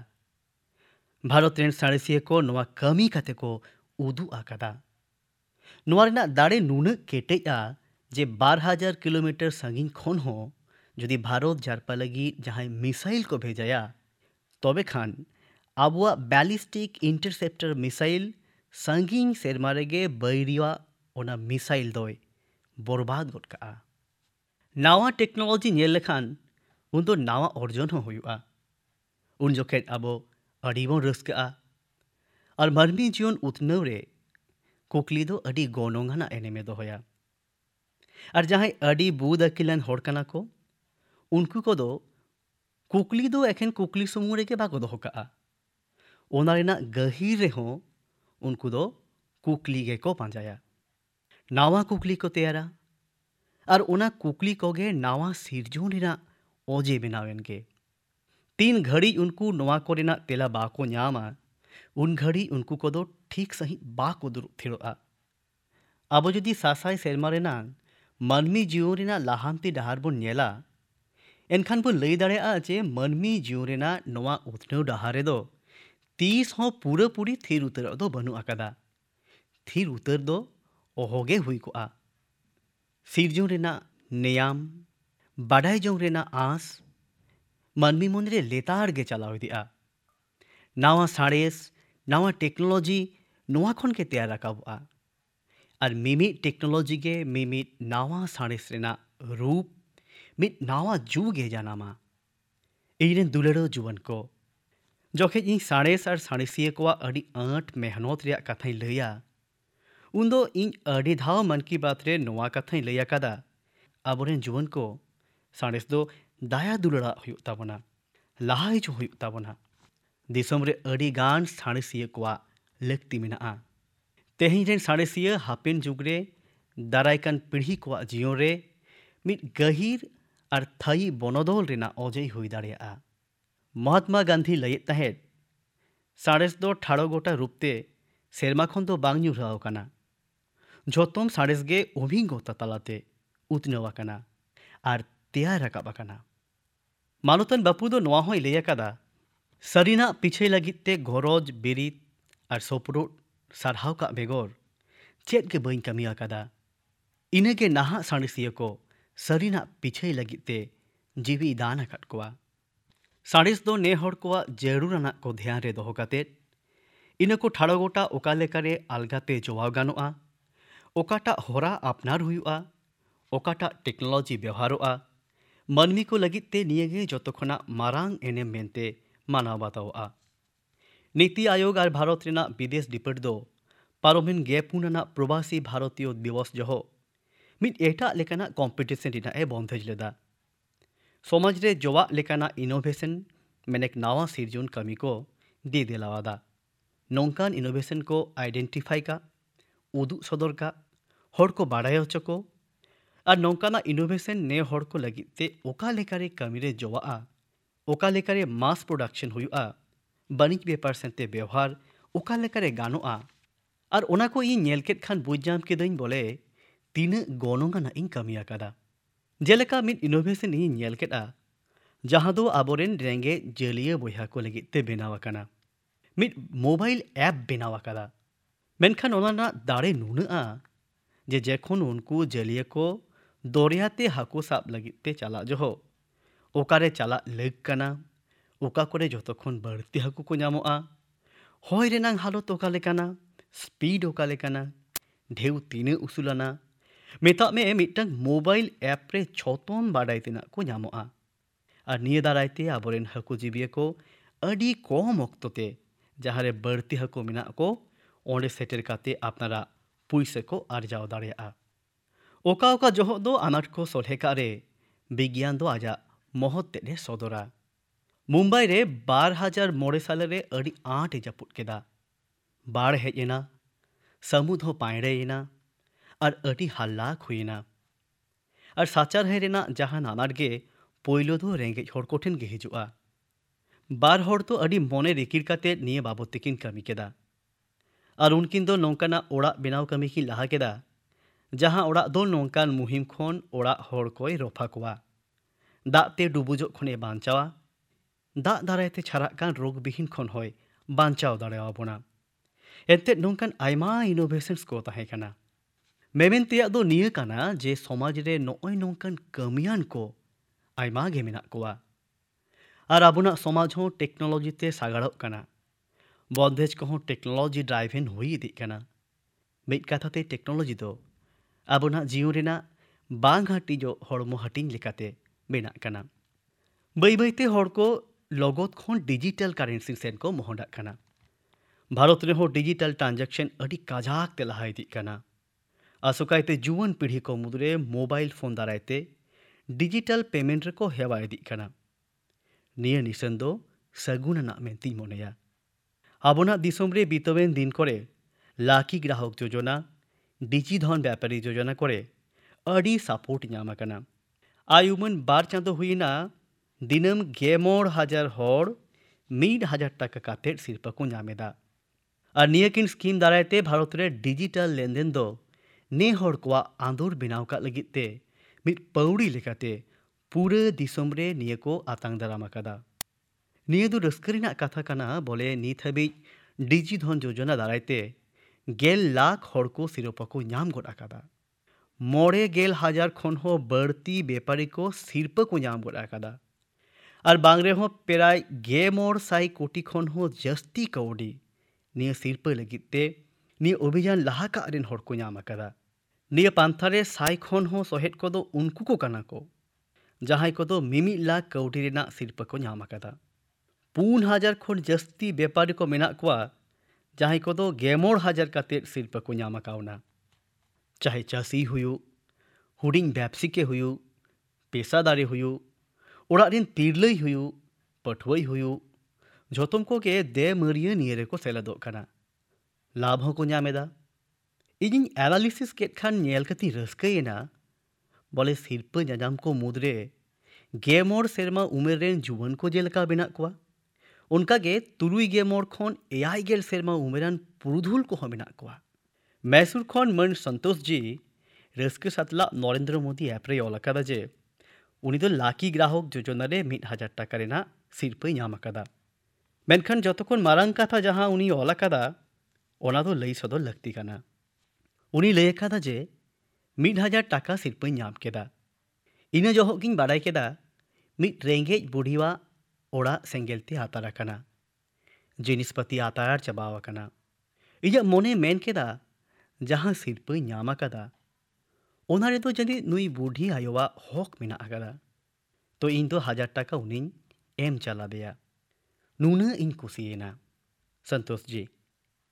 ᱵᱷᱟᱨᱚᱛ ᱨᱮᱱ ᱥᱟᱬᱮᱥᱤᱭᱟᱹ ᱠᱚ ᱱᱚᱣᱟ ᱠᱟᱹᱢᱤ ᱠᱟᱛᱮ ᱠᱚ ᱩᱫᱩᱜ ᱟᱠᱟᱫᱟ। ᱱᱚᱣᱟ ᱨᱮᱱᱟᱜ ᱫᱟᱲᱮ ᱱᱩᱱᱟᱹᱜ ᱠᱮᱴᱮᱡᱼᱟ ᱡᱮ ᱵᱟᱨ ᱦᱟᱡᱟᱨ ᱠᱤᱞᱳᱢᱤᱴᱟᱨ ᱥᱟᱺᱜᱤᱧ ᱠᱷᱚᱱ ᱦᱚᱸ ᱡᱩᱫᱤ ᱵᱷᱟᱨᱚᱛ ᱡᱟᱨᱯᱟ ᱞᱟᱹᱜᱤᱫ ᱡᱟᱦᱟᱸᱭ ᱢᱤᱥᱟइल ᱠᱚ ᱵᱷᱮᱡᱟᱭᱟ, ᱛᱚᱵᱮ ᱠᱷᱟᱱ ᱟᱵᱚᱣᱟᱜ ᱵᱮᱞᱤᱥᱴᱤᱠ ᱤᱱᱴᱟᱨᱥᱮᱯᱴᱟᱨ ᱢᱤᱥᱟइल ᱥᱟᱺᱜᱤᱧ ᱥᱮᱨᱢᱟ ᱨᱮᱜᱮ ᱵᱟᱹᱭᱨᱤᱭᱟᱜ ᱚᱱᱟ ᱢᱤᱥᱟइल ᱫᱚᱭ ᱵᱚᱨᱵᱟᱫ ᱜᱚᱫ ᱠᱟᱜᱼᱟ। ᱱᱟᱣᱟ ᱴᱮᱠᱱᱳᱞᱚᱡᱤ ᱧᱮᱞ ᱞᱮᱠᱷᱟᱱ ᱩᱱᱫᱚ ᱱᱟᱣᱟ ᱚᱨᱡᱚᱱ ᱦᱚᱸ ᱦᱩᱭᱩᱜᱼᱟ। ᱩᱱ ᱡᱚᱠᱷᱮᱡ ᱟᱵᱚ ᱟᱹᱰᱤ ᱵᱚᱱ ᱨᱟᱹᱥᱠᱟᱹᱜᱼᱟ। ᱟᱨ ᱢᱟᱹᱱᱢᱤ ᱡᱤᱭᱚᱱ ᱩᱛᱱᱟᱹᱣ ᱨᱮ ᱠᱩᱠᱞᱤ ᱫᱚ ᱟᱹᱰᱤ ᱜᱚᱱᱚᱝᱟᱱᱟᱜ ᱮᱱᱮᱢᱮ ᱫᱚᱦᱚᱭᱟ। ᱟᱨ ᱡᱟᱦᱟᱸᱭ ᱟᱹᱰᱤ ᱵᱩᱫ ᱟᱹᱠᱤᱞᱟᱱ ᱦᱚᱲ ᱠᱟᱱᱟ ᱠᱚ, ᱩᱱᱠᱩ ᱠᱚᱫᱚ ᱠᱩᱠᱞᱤ ᱫᱚ ᱮᱠᱷᱮᱱ ᱠᱩᱠᱞᱤ ᱥᱩᱢᱩᱝ ᱨᱮᱜᱮ ᱵᱟᱠᱚ ᱫᱚᱦᱚ ᱠᱟᱜᱼᱟ। ᱚᱱᱟ ᱨᱮᱱᱟᱜ ᱜᱟᱹᱦᱤᱨ ᱨᱮᱦᱚᱸ ᱩᱱᱠᱩ ᱫᱚ ᱠᱩᱠᱞᱤ ᱜᱮᱠᱚ ᱯᱟᱸᱡᱟᱭᱟ। ᱱᱟᱣᱟ ᱠᱩᱠᱞᱤ ᱠᱚ ᱛᱮᱭᱟᱨᱟ ᱟᱨ ᱚᱱᱟ ᱠᱩᱠᱞᱤ ᱠᱚᱜᱮ ᱱᱟᱣᱟ ᱥᱤᱨᱡᱚᱱ ᱨᱮᱱᱟᱜ ᱚᱡᱮ ᱵᱮᱱᱟᱣᱮᱱ ᱜᱮ। ᱛᱤᱱ ᱜᱷᱟᱹᱲᱤᱡ ᱩᱱᱠᱩ ᱱᱚᱣᱟ ᱠᱚᱨᱮᱱᱟᱜ ᱛᱮᱞᱟ ᱵᱟᱠᱚ ᱧᱟᱢᱟ, उन घड़ी उनको को दो ठीक सही बाको दुरुब थिरोआ। अब जुदी सासाय सेरमा रेनांग मानमी जीवन रेना लाहांती डाहार बोन नेला, एनखान बो लई दाड़ेआ जे मानमी जीवन रेना नोआ उतनव डाहारे दो तीस हों पूरा पूरी थीर उतर दो बनु आकादा। थीर उतर दो ओहोगे हुई कोआ। सिरजों रेना नेयाम बाडाय जों रेना आस मानमी मन रे लेतार गे चलाव दिया। नावा साड़ेस नावा टेक्नोलॉजी नोआ खन के तैयार राकाबा। और मिमी टेक्नोलॉजी के मिमी नावा साड़ेस रेना रूप मिट नावा जुगे जानामा। इरेन दुलेड़ो जुवन को जोखे इन साड़ेस और साड़ेसिया को अड़ी आंट मेहनत रे कथाई लैया, उन दो इन अड़ी धाव मन की बात रे नोआ कथाई लैया कदा। अबोरेन जुवन को साड़ेस दो दाया दुलड़ा हुयुग ताबोना, लाहा हिजु हुयुग ताबोना। दिसोम रे अड़ी गान साड़ेसिया को लक्ति मेनाआ। तेहिं रेन साड़ेसिया हापेन जुगरे दारायकान पीढ़ी को जीवन रे मिट गहीर और थाई बनोदल रेना अजय हुई दाड़ेया। महात्मा गांधी लयेत तहेद साड़ेस दो ठाड़ो गोटा रूपते सेरमा खन दो बांग ᱧᱩᱨᱦᱟᱹᱣ ᱠᱟᱱᱟ, ᱡᱚᱛᱚᱢ ᱥᱟᱬᱮᱥ ᱜᱮ ᱚᱵᱷᱤᱜᱽᱜᱚᱛᱟ ᱛᱟᱞᱟᱛᱮ ᱩᱛᱱᱟᱹᱣ ᱟᱠᱟᱱᱟ ᱟᱨ ᱛᱮᱭᱟᱨ ᱨᱟᱠᱟᱵ ᱟᱠᱟᱱᱟ। ᱢᱟᱱᱚᱛᱟᱱ ᱵᱟᱯᱩ ᱫᱚ ᱱᱚᱣᱟ ᱦᱚᱸᱭ ᱞᱟᱹᱭ ᱟᱠᱟᱫᱟ, ᱥᱟᱹᱨᱤᱱᱟᱜ ᱯᱤᱪᱷᱟᱹᱭ ᱞᱟᱹᱜᱤᱫ ᱛᱮ ᱜᱚᱨᱚᱡ ᱵᱤᱨᱤᱫ ᱟᱨ ᱥᱚᱯᱨᱚᱫ ᱥᱟᱨᱦᱟᱣ ᱠᱟᱜ ᱵᱮᱜᱚᱨ ᱪᱮᱫ ᱜᱮ ᱵᱟᱹᱧ ᱠᱟᱹᱢᱤ ᱟᱠᱟᱫᱟ। ᱤᱱᱟᱹᱜᱮ ᱱᱟᱦᱟᱜ ᱥᱟᱬᱮᱥᱤᱭᱟᱹ ᱠᱚ ᱥᱟᱹᱨᱤᱱᱟᱜ ᱯᱤᱪᱷᱟᱹᱭ ᱞᱟᱹᱜᱤᱫ ᱛᱮ ᱡᱤᱣᱤ दान आकाद कोआ। साड़ेस दो ने हर को जरूराना को ध्यान रे दोहो कातेद इना को ठाड़ो गोटा ओका लेकारे आलगाते जवाब गानोआ, ओकाटा होरा अपनार हुयुआ, ओकाटा टेक्नोलॉजी व्यवहारोआ, मानमी को लगित ते नियगे जतोखना मारांग एनेम मेनते मानाव बाताओआ। नीति आयोग और भारत रेना विदेश डिपार्ट दो पारोमिन गेपुन आना प्रवासी भारतीय दिवस जहो मिट एटा लेकाना कॉम्पिटिशन रिना ए बंधेज लेदा समाज रे जोवा लेकाना इनोवेशन मेनेक नावा सिरजुन कमी को दी देलावादा नौकान इनोवेशन को आइडेंटिफाई का उदु सदर का हर को बाड़ाय होचो को और नौकाना इनोवेशन ने हर को लगिते ओका लेकारे कमी रे जोवा ओका लेकारे मास प्रोडक्शन हुआ बनिज बेपार सेंते व्यवहार ओका लेकारे गानोआ और ओना को इन नेलकेट खान बुझाम केदइन बोले तीन गनोंगाना इन कमी आकादा जेलेका मिड इनोवेशन इन नेलकेटा जहां दो आबोरेन रेंगे जलिया बोया को लगिते बेनाव आकाना मिड मोबाइल ऐप बेनाव आकादा मेनखान ओना दाड़े नुनाआ जे जेखोन उनको जलिया को दरियाते हाको साब लगिते चला जहो ओकारे चला लग कना ओका करे जतखोन बड़ती हाको को नामोआ होय रेनांग हालत ओका लेकाना स्पीड ओका लेकाना ढेउ तीने उसूलाना मेता में मिटंग मोबाइल ऐप रे छतोन बाडाय तिना को नामोआ और निये दारायते आबोरेन हाको जीबिया को अडी कम अक्तोते जहारे बड़ती हाको मेना को ओंडे सेटेर काते आपनारा पुइसे को आर्जाव दाड़ेया ओका ओका जोहो दो आनाट को सोल्हेका रे विज्ञान दो आजा महत तेरे सदरा मुंबई रे बार हजार मोड़े साल रे अड़ी आठ जापुट केदा बाढ़ हेजना समुद हो पायड़ेना और अड़ी हल्लाक हुईना और साचार हेरेना जहां नानाट गे पोइलो दो रेंगे हर कोठेन गे हिजुआ बार हर तो अड़ी मोने रिकिर काते निये बाबत तेकिन कमी केदा और उनकिन दो नौकाना ओड़ा बेनाव कमी की लहा केदा जहां ओड़ा दो नौकान मुहिम खोन ओड़ा हर कोई रफा कोआ दाते डुबुजो खने बांचावा दा दारायते छाराग कान रोग बिहीन खन होय बांचाव दाड़ेवा बोना एते नौकान आयमा इनोवेशंस को ताहे काना मेमेन तेया दो निये काना जे समाज रे नोय नौकान कमियान को आयमा गे मेना कोआ और आबुना समाज हो टेक्नोलॉजी ते सागाड़ोग काना बंदेज को टेक्नोलॉजी ड्राइवेन हुई इदी काना मिट कथाते टेक्नोलॉजी दो आबुना जीवन रेना बांग हाटी जो हड़मो हाटिंग लेकाते बेना काना बै बैते हड़ को लगत खन डिजिटल कारेंसी सेन को मोहडा काना भारत रे हो डिजिटल ट्रांजेक्शन अड़ी काजाक ते लहा इदी काना आसुकायते जुवन पीढ़ी को मुद्रे मोबाइल फोन दारायते डिजिटल पेमेंट रे को हेवा इदी काना निया निसन दो सगुना मेंती मोनेया आबोना दिसोम रे बितवेन दिन करे लाकी ग्राहक योजना डिजिधन व्यापारी योजना करे अड़ी सपोर्ट नामा काना आयुमन बार चांदो हुईना दिनम गेमोड़ हजार हर मीड हजार टाका काते सिरपा को नामेदा और नियकिन स्कीम दारायते भारत रे डिजिटल लेनदेन दो ने हर को आंदोर बेनाव का लगिते मिड पौड़ी लेकाते पूरे दिसोम रे निये को आतांग दाराम आकादा निये दो रस्करिना कथा काना बोले नित हबी डिजिधन योजना दारायते गेल लाख हर को सिरपा को नाम गड आकादा मोड़े गेल हजार खन हो बड़ती बेपारी को सिरपा को नाम गड आकादा और बांगरे हो पेराय गे मोड़ साई कोटी खन हो जस्ती कौड़ी निये सिरपा लगिते निये अभियान लहा का रेन हर को नाम आकादा निये पांथारे साई खन हो सहेद को दो उनको को काना को जहां को दो मिमी लाख कौड़ी रेना सिरपा को नाम आकादा पून हजार खन जस्ती बेपारी को मेना कोआ जहां को दो गेमोड़ हजार काते सिरपा को नाम आकावना चाहे चासी हुयु हुडिंग व्यापसिके हुयु पेशादारी हुयु ओड़ा रेन तिरलई हुयु पठुई हुयु झोतम को के दे मरिया निये रे को सेलेदोग काना लाभ हो को नामेदा इजिन एनालिसिस केट खान नेल कति रस्कयेना बोले सिरपा नाजाम को मुद्रे गेमोड़ सेरमा उमेर रेन जुवन को जेलका बेना कोआ उनका गे तुरुई गेमोड़ खन एयाई गेल सेरमा उमेरान पुरुधुल को मेना कोआ मैसूर खन मन संतोष जी रस्क सातला नरेंद्र मोदी ऐप रे ऑल आकादा जे उनी दो लाकी ग्राहक योजना रे मिद हजार टाका रेना सिरपा नाम आकादा मेनखान जतखन मारांग कथा जहां उनी ऑल आकादा ओना दो लई सदर लगती काना उनी लई आकादा जे मिद हजार टाका सिरपा नाम केदा इना जहो गिन बाडाय केदा मिद रेंगेज बुढ़ीवा ओड़ा सेंगेलते आतार आकाना जिनिसपाति आतार चाबाव आकाना इया मोने मेन केदा जहां सिरपा नाम आकादा ओना रे दो जदि नुई बुढ़ी आयोवा हक मेना आकादा तो इन दो हजार टाका उनिन एम चला देया नुना इन कुसियेना Santosh ji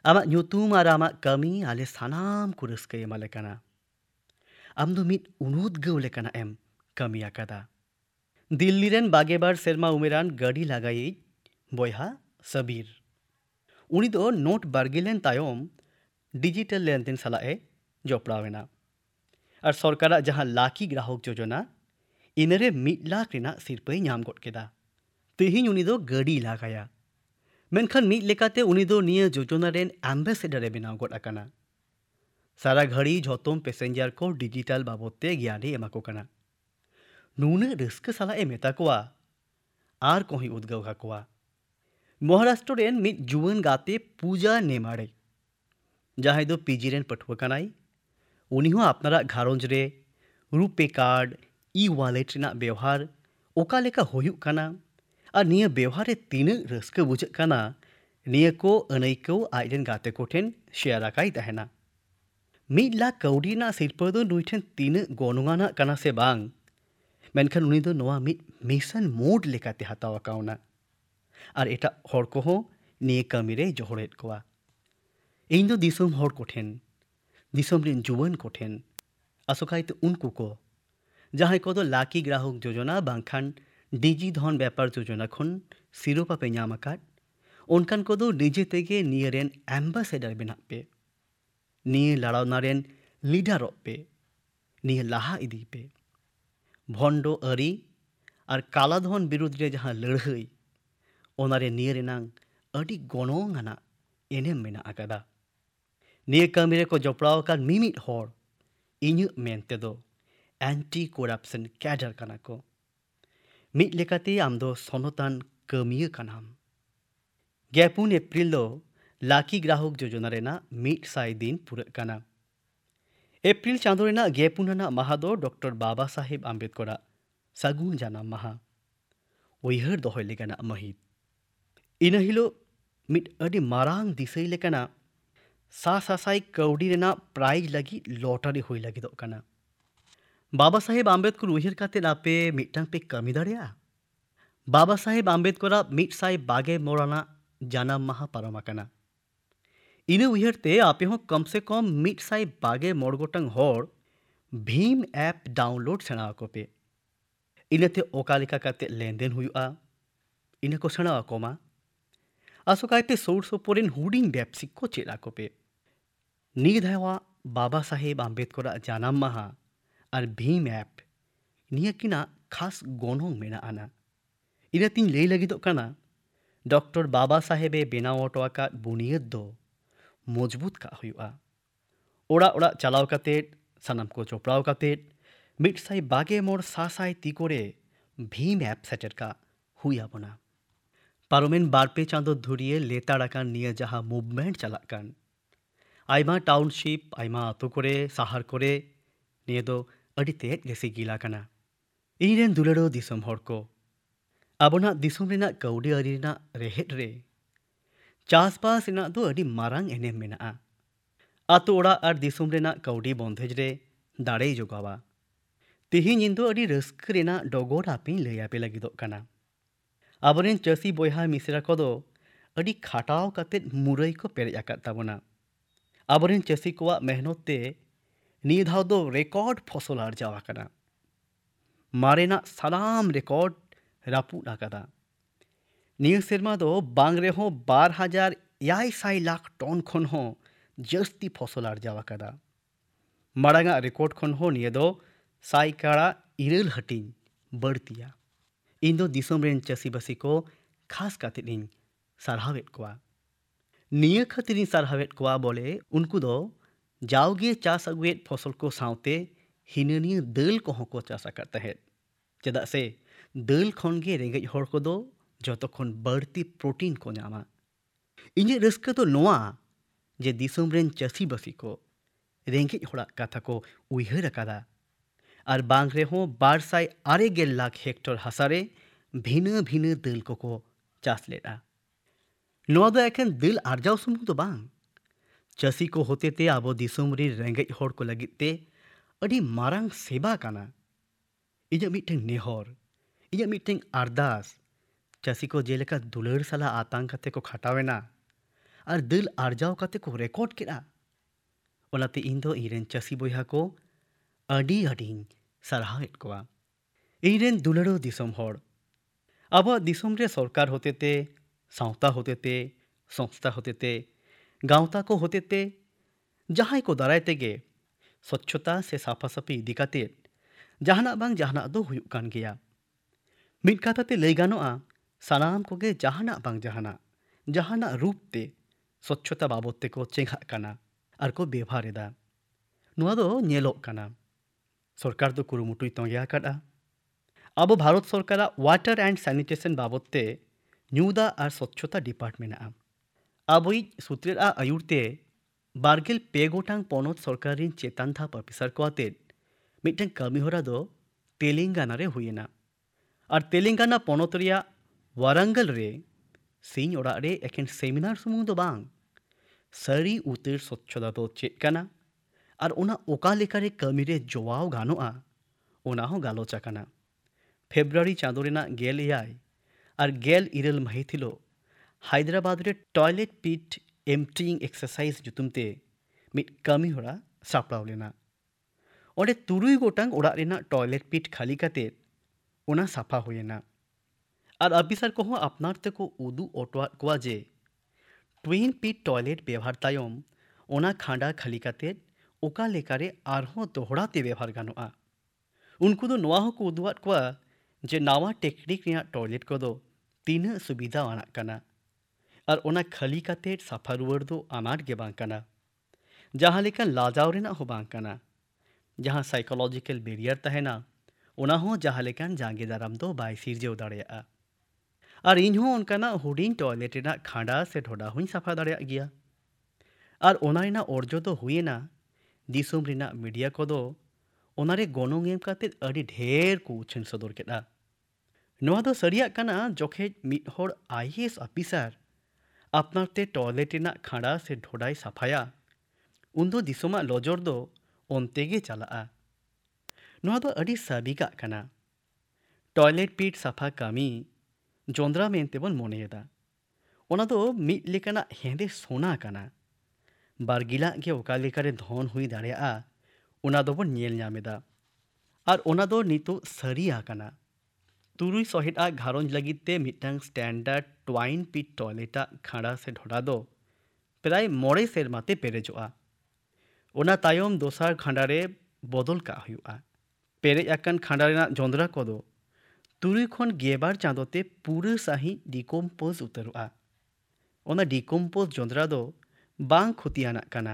आमाग nyutum ar आमाग kami ale sanam ku रस्कै UML काना आम दो मिट उनुदगाव लेकाना एम kami akada दिल्ली रेन बागेबार सेरमा उमेरान गाड़ी लगाई बयहा सबीर उनी दो नोट बारगिलेन तायम डिजिटल लेनदेन सालाए जपड़ावेना और सरकारा जहां लाकी ग्राहक योजना इनरे मिट लाख रिना सिरपै नाम गट केदा तेहिन उनी दो गाड़ी लगाया मेनखान मिट लेकाते उनी दो निया योजना रेन एम्बेसडर बनाव गट आकाना सारा घड़ी झोतम पैसेंजर को डिजिटल बाबते ज्ञानी एमाको काना नुने रस्क सालाए मेता कोआ आर कोही उद्गाव काकोआ महाराष्ट्र रेन मिट जुवन गाते पूजा नेमाड़े जहां दो पीजी रेन पठुआ कानाई उनी हो अपनारा घारोंज रे रुपे कार्ड ई वालेट रेना व्यवहार ओका लेका होयुक काना और निया व्यवहार तीन रस्क बुझे काना निया को अनैको आइडेन गाते कोठेन शेयर आकाई तहना मिट लाख कौड़ी ना सिरपा दो नुइठेन तीन गोनुगाना काना से बांग मेनखान उनी दो नोआ मिट मिशन मोड लेकाते हताव काउना और एटा हर को हो निये कमी रे जोहरेत कोआ इन दो दिसोम हर कोठेन दिसोम रिन जुवन कोठेन आसोकाइते उनको को जहां को दो लाकी ग्राहक योजना बांखान डिजी धन व्यापार योजना खन सिरोपा पे नाम आकाद उनकान को दो निजे तेगे निये रेन एम्बेसडर बेना पे निये लड़ावना रेन लीडर पे निये लाहा इदी पे भंडो अरी और कालाधन विरुद्ध रे जहां लड़हई ओनारे निये रेनांग अडी गणोंग आना एनेम मेना आकादा निये कमी रे को जपड़ाव कान मिमिट हर इᱧ मेनते दो एंटी करप्शन कैडर काना को मिट लेकाते आम दो सनतान कमिया कानाम गेपुन एप्रिल दो लाकी ग्राहक योजना रेना मिट साई दिन पूरा काना एप्रिल चांदो रेना गेपुन ना माहा दो डॉक्टर बाबा साहेब आम्बेडकर सागुन जानाम माहा उयहर दोहय लेकाना महित इन हिलो मिट अडी मारांग दिसै लेकाना सा सासाई कौड़ी रेना प्राइज लगी लॉटरी हुई लगी दो काना बाबा साहेब आम्बेडकर उयहर काते आपे मिटटांग पे कमी दाड़िया बाबा साहेब आम्बेडकर मिट साई बागे मोराना जानाम माहा पारम आकाना इन उयहरते आपे हो कम से कम मिट साई बागे मोड़ गोटांग हर भीम ऐप डाउनलोड सेना को पे इनते ओका लेका काते लेनदेन हुआ इन को सेना कोमा आसोकाइते सौर सोपोरेन हुडिंग बेपसिक को चेड़ा को पे निधावा बाबा साहेब आम्बेडकर जानाम माहा और भीम ऐप निया किना खास गोनोंग मेना आना इना तीन लई लगी दो काना डॉक्टर बाबा साहेबे बेनाव ओटोआका बुनियद दो मजबूत का हुआ ओड़ा ओड़ा चलाव काते सानाम को चोपड़ाव काते मिट साई बागे मोड़ सासाई ती कोरे भीम ऐप सेटर का हुआ बना पारोमेन बारपे चांदो धुरिये लेताड़ाकान निया जहां मूवमेंट चला कान आयमा टाउनशिप आयमा आतो कोरे साहार कोरे निया दो अड़ी तेज गेसी गिला काना इरेन दुलड़ो दिसम हर को आबोना दिसम रेना कौड़ी अरी रेना रेहेड रे चासबास रेना दो अड़ी मारांग एनेम मेना आतो ओड़ा और दिसम रेना कौड़ी बंधेज रे दाड़े जोगावा तिहिन इंदो अड़ी रस्क रेना डोगोर आपिन लैयापे लगिदो काना आबोरेन चासी बोयहा मिसरा कोदो अड़ी खाटाव काते मुरई को पेरेज आकाद ताबोना आबोरेन चासी कोआ मेहनत ते निये धाव दो रेकॉर्ड फसल आर्जाव आकाना मारेना सानाम रेकॉर्ड रापुद आकादा निये सेरमा दो बांग रेहो बार हजार याय साई लाख टन खन हो जस्ती फसल आर्जाव आकादा मारांगा रेकॉर्ड खन हो निये दो साई काड़ा इरेल हटिंग बढ़तिया इन दो दिसम रेन चासी बासी को खास काते इन सारहावेट कोआ निये खातिर इन सारहावेट कोआ बोले उनको दो जाओगे चास अगुएट फसल को सावते हिनानिया दल को को चास आकाद तहेद चेदा से दल खनगे रेंगेज हर को दो जतो खन बढ़ती प्रोटीन को नामा इन्हें रस्क तो नोआ जे दिसम रेन चासी बासी को रेंगेज हड़ा कथा को उयहर आकादा और बांग रेहो बार साई आरे गेल लाख हेक्टर हासारे भिना भिना दल को को चास लेदा नोआ दो एखन दल आर्जाव सुमुंग तो बांग चासी को होते ते आबो दिसम रे रेंगेज हर को लगिते अड़ी मारांग सेवा काना इजा मिटें नेहर इजा मिटें अरदास चासी को जेलेका दुलर साला आतांग काते को खटावेना ᱟᱨ ᱫᱟᱹᱞ ᱟᱨᱡᱟᱣ ᱠᱟᱛᱮ ᱠᱚ ᱨᱮᱠᱚᱨᱰ ᱠᱮᱫᱟ। ᱚᱱᱟᱛᱮ ᱤᱧ ᱫᱚ ᱤᱧᱨᱮᱱ ᱪᱟᱹᱥᱤ ᱵᱚᱭᱦᱟ ᱠᱚ ᱟᱹᱰᱤ ᱟᱹᱰᱤᱧ ᱥᱟᱨᱦᱟᱣᱮᱫ ᱠᱚᱣᱟ। ᱤᱧᱨᱮᱱ ᱫᱩᱞᱟᱹᱲᱟᱹᱣ ᱫᱤᱥᱚᱢ ᱦᱚᱲ, ᱟᱵᱚᱣᱟᱜ ᱫᱤᱥᱚᱢ ᱨᱮ ᱥᱚᱨᱠᱟর ᱦᱚᱛᱮᱛᱮ, ᱥᱟᱶᱛᱟ ᱦᱚᱛᱮᱛᱮ, ᱥᱚᱝᱥᱛᱷᱟ ᱦᱚᱛᱮᱛᱮ, ᱜᱟᱶᱛᱟ ᱠᱚ ᱦᱚᱛᱮᱛᱮ, ᱡᱟᱦᱟᱸᱭ ᱠᱚ ᱫᱟᱨᱟᱭ ᱛᱮᱜᱮ ᱥᱚᱪᱪᱷᱚᱛᱟ ᱥᱮ ᱥᱟᱯᱷᱟ ᱥᱟᱹᱯᱷᱤ ᱤᱫᱤ ᱠᱟᱛᱮᱫ ᱡᱟᱦᱟᱱᱟᱜ ᱵᱟᱝ ᱡᱟᱦᱟᱱᱟᱜ ᱫᱚ ᱦᱩᱭᱩᱜ ᱠᱟᱱ ᱜᱮᱭᱟ। ᱢᱤᱫ ᱠᱟᱛᱷᱟᱛᱮ ᱞᱟᱹᱭ ᱜᱟᱱᱚᱜᱼᱟ, ᱥᱟᱱᱟᱢ ᱠᱚᱜᱮ ᱡᱟᱦᱟᱱᱟᱜ ᱵᱟᱝ ᱡᱟᱦᱟᱱᱟᱜ ᱡᱟᱦᱟᱱᱟᱜ ᱨᱩᱯ ᱛᱮ ᱥᱚᱪᱪᱷᱚᱛᱟ ᱵᱟᱵᱚᱫ ᱛᱮᱠᱚ ᱪᱮᱸᱜᱷᱟᱜ ᱠᱟᱱᱟ ᱟᱨ ᱠᱚ ᱵᱮᱵᱷᱟᱨ ᱮᱫᱟ। ᱱᱚᱣᱟ ᱫᱚ ᱧᱮᱞᱚᱜ ᱠᱟᱱᱟ। ᱥᱚᱨᱠᱟর ᱫᱚ ᱠᱩᱨᱩᱢᱩᱴᱩᱭ ᱛᱚᱸᱜᱮ ᱟᱠᱟᱫᱼᱟ। ᱟᱵᱚ ᱵᱷᱟᱨᱚᱛ ᱥᱚᱨᱠᱟᱨᱟᱜ ᱳᱣᱟᱴᱟᱨ ᱮন্ড ᱥᱮনিটেশন ᱵᱟᱵᱚᱫ ᱛᱮ ᱧᱩ ᱫᱟᱜ ᱟᱨ ᱥᱚᱪᱪᱷᱚᱛᱟ ᱰᱤᱯᱟর্ট ᱢᱮᱱᱟᱜᱼᱟ। ᱟᱵᱚᱭᱤᱡ ᱥᱩᱛᱨᱮᱫᱟᱜ ᱟᱹᱭᱩᱨ ᱛᱮ ᱵᱟᱨᱜᱮᱞ ᱯᱮ ᱜᱚᱴᱟᱝ ᱯᱚᱱᱚᱛ ᱥᱚᱨᱠᱟর ᱨᱤᱱ ᱪᱮᱛᱟᱱ ᱫᱷᱟᱯ ᱚᱯᱷᱤᱥᱟᱨ ᱠᱚ ᱟᱛᱮᱫ ᱢᱤᱫᱴᱟᱝ ᱠᱟᱹᱢᱤᱦᱚᱨᱟ ᱫᱚ ᱛᱮᱞᱮᱝᱜᱟᱱᱟ ᱨᱮ ᱦᱩᱭᱮᱱᱟ। ᱟᱨ ᱛᱮᱞᱮᱝᱜᱟᱱᱟ ᱯᱚᱱᱚᱛ ᱨᱮᱭᱟᱜ ᱳᱣᱟᱨᱟᱝᱜᱟᱞ ᱨᱮ ᱥᱤᱧ ᱚᱲᱟᱜ ᱨᱮ ᱮᱠᱮᱱ ᱥᱮᱢᱤᱱᱟᱨ ᱥᱩᱢᱩᱝ ᱫᱚ ᱵᱟᱝ, ᱥᱟᱹᱨᱤ ᱩᱛᱟᱹᱨ ᱥᱚᱪᱪᱷᱚᱛᱟ ᱫᱚ ᱪᱮᱫ ᱠᱟᱱᱟ ᱟᱨ ᱚᱱᱟ ᱚᱠᱟ ᱞᱮᱠᱟᱨᱮ ᱠᱟᱹᱢᱤᱨᱮ ᱡᱚᱣᱟᱣ ᱜᱟᱱᱚᱜᱼᱟ ᱚᱱᱟ ᱦᱚᱸ ᱜᱟᱞᱚᱪ ᱟᱠᱟᱱᱟ। ᱯᱷᱮᱵᱨᱩᱣᱟᱨᱤ ᱪᱟᱸᱫᱳ ᱨᱮᱱᱟᱜ ᱜᱮᱞ ᱮᱭᱟᱭ ᱟᱨ ᱜᱮᱞ ᱤᱨᱟᱹᱞ ᱢᱟᱹᱦᱤᱛ ᱦᱤᱞᱳᱜ হায়দ্রাবাদ ᱨᱮ টয়লেট পিট এমপ্টিং এক্সারসাইজ ᱧᱩᱛᱩᱢ ᱛᱮ ᱢᱤᱫ ᱠᱟᱹᱢᱤᱦᱚᱨᱟ ᱥᱟᱯᱲᱟᱣ ᱞᱮᱱᱟ। ᱚᱸᱰᱮ ᱛᱩᱨᱩᱭ ᱜᱚᱴᱟᱝ ᱚᱲᱟᱜ ᱨᱮᱱᱟᱜ টয়লেট পিট ᱠᱷᱟᱹᱞᱤ ᱠᱟᱛᱮᱫ ᱚᱱᱟ ᱥᱟᱯᱷᱟ ᱦᱩᱭᱮᱱᱟ। ᱟᱨ ᱚᱯᱷᱤᱥᱟᱨ ᱠᱚᱦᱚᱸ ᱟᱯᱱᱟᱨ ᱛᱮᱠᱚ ᱩᱫᱩᱜ ᱚᱴᱚᱣᱟᱫ ᱠᱚᱣᱟ ᱡᱮ টুইন পিট টয়লেট ᱵᱮᱵᱷᱟᱨ ᱛᱟᱭᱚᱢ ᱚᱱᱟ ᱠᱷᱟᱸᱰᱟ ᱠᱷᱟᱹᱞᱤ ᱠᱟᱛᱮᱫ ᱚᱠᱟ ᱞᱮᱠᱟᱨᱮ ᱟᱨᱦᱚᱸ ᱫᱚᱦᱲᱟ ᱛᱮ ᱵᱮᱵᱷᱟᱨ ᱜᱟᱱᱚᱜᱼᱟ। ᱩᱱᱠᱩ ᱫᱚ ᱱᱚᱣᱟ ᱦᱚᱸᱠᱚ ᱩᱫᱩᱜᱟᱫ ᱠᱚᱣᱟ ᱡᱮ ᱱᱟᱣᱟ ᱴᱮᱠᱱᱤᱠ ᱨᱮᱱᱟᱜ ᱴᱚᱭᱞᱮᱴ ᱠᱚᱫᱚ ᱛᱤᱱᱟᱹᱜ ᱥᱩᱵᱤᱫᱷᱟ ᱟᱱᱟᱜ ᱠᱟᱱᱟ ᱟᱨ ᱚᱱᱟ ᱠᱷᱟᱹᱞᱤ ᱠᱟᱛᱮᱫ ᱥᱟᱯᱷᱟ ᱨᱩᱣᱟᱹᱲ ᱫᱚ ᱟᱱᱟᱴ ᱜᱮ ᱵᱟᱝ ᱠᱟᱱᱟ। ᱡᱟᱦᱟᱸ ᱞᱮᱠᱟ ᱞᱟᱡᱟᱣ ᱨᱮᱱᱟᱜ ᱦᱚᱸ ᱵᱟᱝ ᱠᱟᱱᱟ। ᱡᱟᱦᱟᱸ ᱥᱟᱭᱠᱳᱞᱚᱡᱤᱠᱮᱞ ᱵᱮᱨᱤᱭᱟᱨ ᱛᱟᱦᱮᱱᱟ ᱚᱱᱟ ᱦᱚᱸ ᱡᱟᱦᱟᱸ ᱞᱮᱠᱟᱱ ᱡᱟᱸᱜᱮ ᱫᱟᱨᱟᱢ ᱫᱚ ᱵᱟᱭ ᱥᱤᱨᱡᱟᱹᱣ ᱫᱟᱲᱮᱭᱟᱜᱼᱟ। ᱟᱨ ᱤᱧᱦᱚᱸ ᱚᱱᱠᱟᱱᱟᱜ ᱦᱩᱰᱤᱧ ᱴᱚᱭᱞᱮᱴ ᱨᱮᱱᱟᱜ ᱠᱷᱟᱸᱰᱟ ᱥᱮ ᱰᱷᱚᱰᱟ ᱦᱚᱸᱧ ᱥᱟᱯᱷᱟ ᱫᱟᱲᱮᱭᱟᱜ ᱜᱮᱭᱟ। ᱟᱨ ᱚᱱᱟ ᱨᱮᱱᱟᱜ ᱚᱨᱡᱚ ᱫᱚ ᱦᱩᱭᱮᱱᱟ ᱫᱤᱥᱚᱢ ᱨᱮᱱᱟᱜ ᱢᱤᱰᱤᱭᱟ ᱠᱚᱫᱚ ᱚᱱᱟᱨᱮ ᱜᱚᱱᱚᱝ ᱮᱢ ᱠᱟᱛᱮᱫ ᱟᱹᱰᱤ ᱰᱷᱮᱨ ᱠᱚ ᱩᱪᱷᱟᱹᱱ ᱥᱚᱫᱚᱨ ᱠᱮᱫᱟ। ᱱᱚᱣᱟ ᱫᱚ ᱥᱟᱹᱨᱤᱭᱟᱜ ᱠᱟᱱᱟ ᱡᱚᱠᱷᱮᱡ ᱢᱤᱫ ᱦᱚᱲ আই ᱮ ᱮᱥ ᱚᱯᱷᱤᱥᱟর ᱟᱯᱱᱟᱨ ᱛᱮ টয়লেট ᱨᱮᱱᱟᱜ ᱠᱷᱟᱸᱰᱟ ᱥᱮ ᱰᱷᱚᱰᱟᱭ ᱥᱟᱯᱷᱟᱭᱟ, ᱩᱱᱫᱚ ᱫᱤᱥᱚᱢᱟᱜ ᱞᱚᱡᱚᱨ ᱫᱚ ᱚᱱᱛᱮ ᱜᱮ ᱪᱟᱞᱟᱜᱼᱟ। ᱱᱚᱣᱟ ᱫᱚ ᱟᱹᱰᱤ ᱥᱟᱹᱵᱤᱠᱟᱜ ᱠᱟᱱᱟ। টয়লেট পিট ᱥᱟᱯᱷᱟ ᱠᱟᱹᱢᱤ ᱡᱚᱸᱫᱽᱨᱟ ᱢᱮᱱᱛᱮᱵᱚᱱ ᱢᱚᱱᱮᱭᱮᱫᱟ। ᱚᱱᱟ ᱫᱚ ᱢᱤᱫ ᱞᱮᱠᱟᱱᱟᱜ ᱦᱮᱸᱫᱮ ᱥᱳᱱᱟ ᱠᱟᱱᱟ। ᱵᱟᱨᱜᱤᱞᱟᱜ ᱜᱮ ᱚᱠᱟ ᱞᱮᱠᱟᱨᱮ ᱫᱷᱚᱱ ᱦᱩᱭ ᱫᱟᱲᱮᱭᱟᱜᱼᱟ ᱚᱱᱟ ᱫᱚᱵᱚᱱ ᱧᱮᱞ ᱧᱟᱢ ᱮᱫᱟ। ᱟᱨ ᱚᱱᱟ ᱫᱚ ᱱᱤᱛᱚᱜ ᱥᱟᱹᱨᱤ ᱟᱠᱟᱱᱟ। ᱛᱩᱨᱩᱭ ᱥᱚᱦᱮᱫ ᱟᱜ ᱜᱷᱟᱨᱚᱸᱡᱽ ᱞᱟᱹᱜᱤᱫ ᱛᱮ ᱢᱤᱫᱴᱟᱝ ᱥᱴᱮᱱᱰᱟᱨᱰ ᱴᱩᱣᱟইᱱ ᱯᱤᱴ ᱴᱚᱭᱞᱮᱴᱟᱜ ᱠᱷᱟᱸᱰᱟ ᱥᱮ ᱰᱷᱚᱰᱟ ᱫᱚ ᱯᱨᱟᱭ ᱢᱚᱬᱮ ᱥᱮᱨᱢᱟ ᱛᱮ ᱯᱮᱨᱮᱡᱚᱜᱼᱟ। ᱚᱱᱟ ᱛᱟᱭᱚᱢ ᱫᱚᱥᱟᱨ ᱠᱷᱟᱸᱰᱟ ᱨᱮ ᱵᱚᱫᱚᱞ ᱠᱟᱜ ᱦᱩᱭᱩᱜᱼᱟ। ᱯᱮᱨᱮᱡ ᱟᱠᱟᱱ ᱠᱷᱟᱸᱰᱟ ᱨᱮᱱᱟᱜ ᱡᱚᱸᱫᱽᱨᱟ ᱠᱚᱫᱚ ᱛᱩᱨᱩᱭ ᱠᱷᱚᱱ ᱜᱮᱵᱟᱨ ᱪᱟᱸᱫᱳ ᱛᱮ ᱯᱩᱨᱟᱹ ᱥᱟᱺᱦᱤᱡ ᱰᱤᱠᱚᱢᱯᱳᱡ ᱩᱛᱟᱹᱨᱚᱜᱼᱟ। ᱚᱱᱟ ᱰᱤᱠᱚᱢᱯᱳᱡ ᱡᱚᱸᱫᱽᱨᱟ ᱫᱚ ᱵᱟᱝ ᱠᱷᱚᱛᱤᱭᱟᱱᱟᱜ ᱠᱟᱱᱟ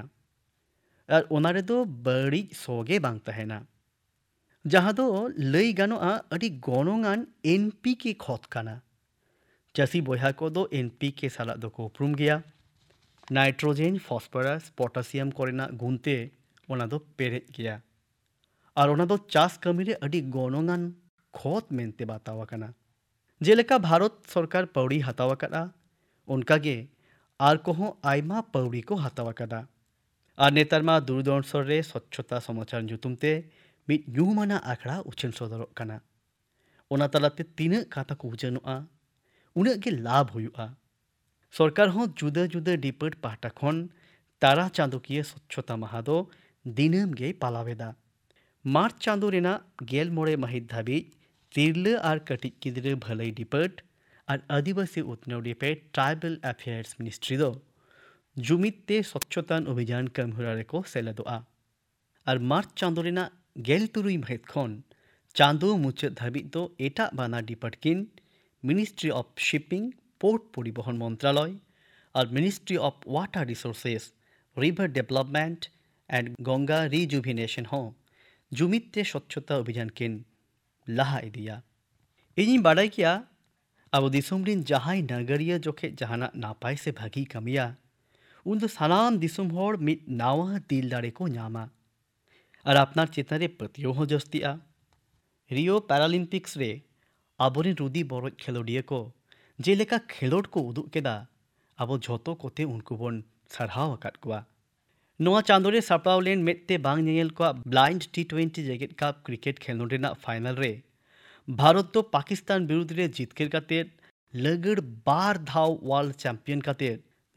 ᱟᱨ ᱚᱱᱟ ᱨᱮᱫᱚ ᱵᱟᱹᱲᱤᱡ ᱥᱚ ᱜᱮ ᱵᱟᱝ ᱛᱟᱦᱮᱱᱟ। ᱡᱟᱦᱟᱸ ᱫᱚ ᱞᱟᱹᱭ ᱜᱟᱱᱚᱜᱼᱟ ᱟᱹᱰᱤ ᱜᱚᱱᱚᱝᱟᱱ ᱮᱱ ᱯᱤ ᱠᱮ ᱠᱷᱚᱛ ᱠᱟᱱᱟ। ᱪᱟᱹᱥᱤ ᱵᱚᱭᱦᱟ ᱠᱚᱫᱚ ᱮᱱ ᱯᱤ ᱠᱮ ᱥᱟᱞᱟᱜ ᱫᱚᱠᱚ ᱩᱯᱨᱩᱢ ᱜᱮᱭᱟ। नाइट्रोजेन फॉस्फोरस पोटासियम कोरेना गुणते ओना दो पेरेज गया और ओना दो चाष कमी रे अडी गणोंगान खोत मेनते बातावा कना जेलेका भारत सरकार पौड़ी हतावा कदा उनकागे आर कोहों आयमा पौड़ी को हतावा कदा और नेतार मा दूरदर्शन रे स्वच्छता समाचार जुतुमते मिद ᱧᱩᱢᱟᱱᱟ आखड़ा उछन सदरक कना ओना तलाते तीनां काथा को उजनोआ उनाग गे लाभ हुयुआ। सरकार हों जुदा जुदा डिपार्ट पाहटा खन तारा चांदोकिया स्वच्छता माहा दो दिनम गे पालावेदा। मार्च चांदो रेना गेल मोड़े महित धाबी तिरला और कटिज गिद्रे भलाई डिपार्ट और आदिवासी उत्नव डिपार्ट ट्राइबल अफेयर्स मिनिस्ट्री दो जुमिते स्वच्छतान अभियान कमहुरा रेको सेलेदोआ। और मार्च चांदो रेना गेल तुरुई महित खन चांदो मुचाद धाबी दो एटा बाना डिपार्ट किन मिनिस्ट्री ऑफ शिपिंग पोर्ट परिवहन मंत्रालय और ministry of water resources river development and Ganga rejuvenation हों जुमिते स्वच्छता अभियान किन लाहा इदिया। इनी बाड़ाई किया अब दिसोम रिन जहाई नगरिया जोखे जहाना नापाय से भागी कमिया उन दो सानाम दिसोम होड़ मिद नावा दिल दाड़े को ᱧᱟᱢᱟ और अपनार चेतन रे प्रतियो हो जस्तिया। रियो पैरालिम्पिक्स रे आबोरिन रुदी बरज खेलोडिया को जेलेका खेलोड को उदुग केदा आबो झोतो कोते उनको बोन सारहाव अकाद कोआ। नोआ चांदो रे सापड़ाव लेन मेते बांग नेल को ब्लाइंड टी ट्वेंटी जेगेट कप क्रिकेट खेलोड रेना फाइनल रे भारत तो पाकिस्तान विरुद्ध रे जितकेर काते लगड़ बार धाव वर्ल्ड चैंपियन काते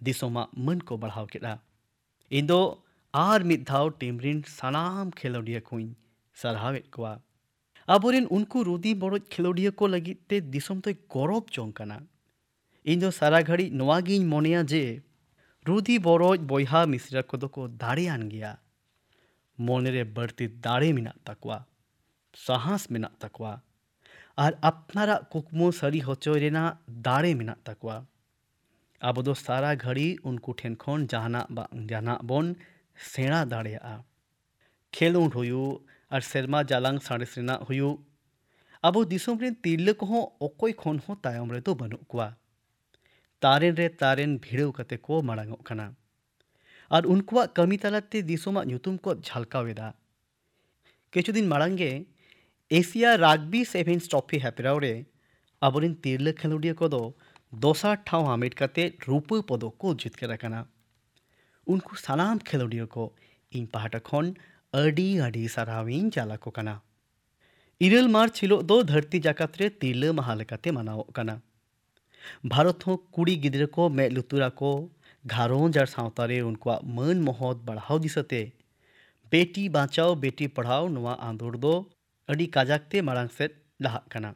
दिसोमाग मन को बढ़ाव केड़ा। इन दो आर मिद धाव टीम रिन सानाम खेलोडिया कोई सरहावेत कोआ। आबोरेन उनको रुदी बड़ो खेलोडिया को लगी ते दिसोम तो गौरव चौंकना। इन दो सारा घड़ी नवागी मोनिया जे रुदी बड़ो बोहा मिश्रा को दो को दाड़ियान गया। मोनेरे बढ़ती दाड़े मिना तकवा, साहस मिना तकवा, और अपनारा कुकमो सरी होचो रेना दाड़े मिना तकवा। अब दो सारा घड़ी उनको ठेन खोन जहाना जहाना बोन सेना दाड़ेया। खेलों हुयु और सेरमा जालांग साड़ेस रेना हुयु। अब दिसोम रेन तिरले को हो ओकोई खोन हो तायम रे तो बनु कुआ। तारेन रे तारेन भिड़ो कते को मांगो कना। और उनको कमी तलाते दिसोमा ᱧᱩᱛᱩᱢ को झलकावेदा। किछु दिन मांगे एशिया राग्बी सेवेन्स ट्रॉफी हेपराव रे आबोरिन तिरले खेलोडिया को दो दोसार ठाव हामेट कते रूपा पदक को जितकेर कना। उनको सानाम खेलोडिया को इन पहाटा खन अडी अडी साराविन चाला को कना। इरल मार्च हिलो दो धरती जाकात रे तिरले महा लेकाते मानाव कना। भारत हो कुड़ी गिद्रे को मे लुतुरा को घारोंज और सावतारे उनको मन महत बढ़ाव दिसते बेटी बाँचाओ बेटी पढ़ाओ नवा आंदोर दो अडी काजाकते मारांग सेट लहा कना।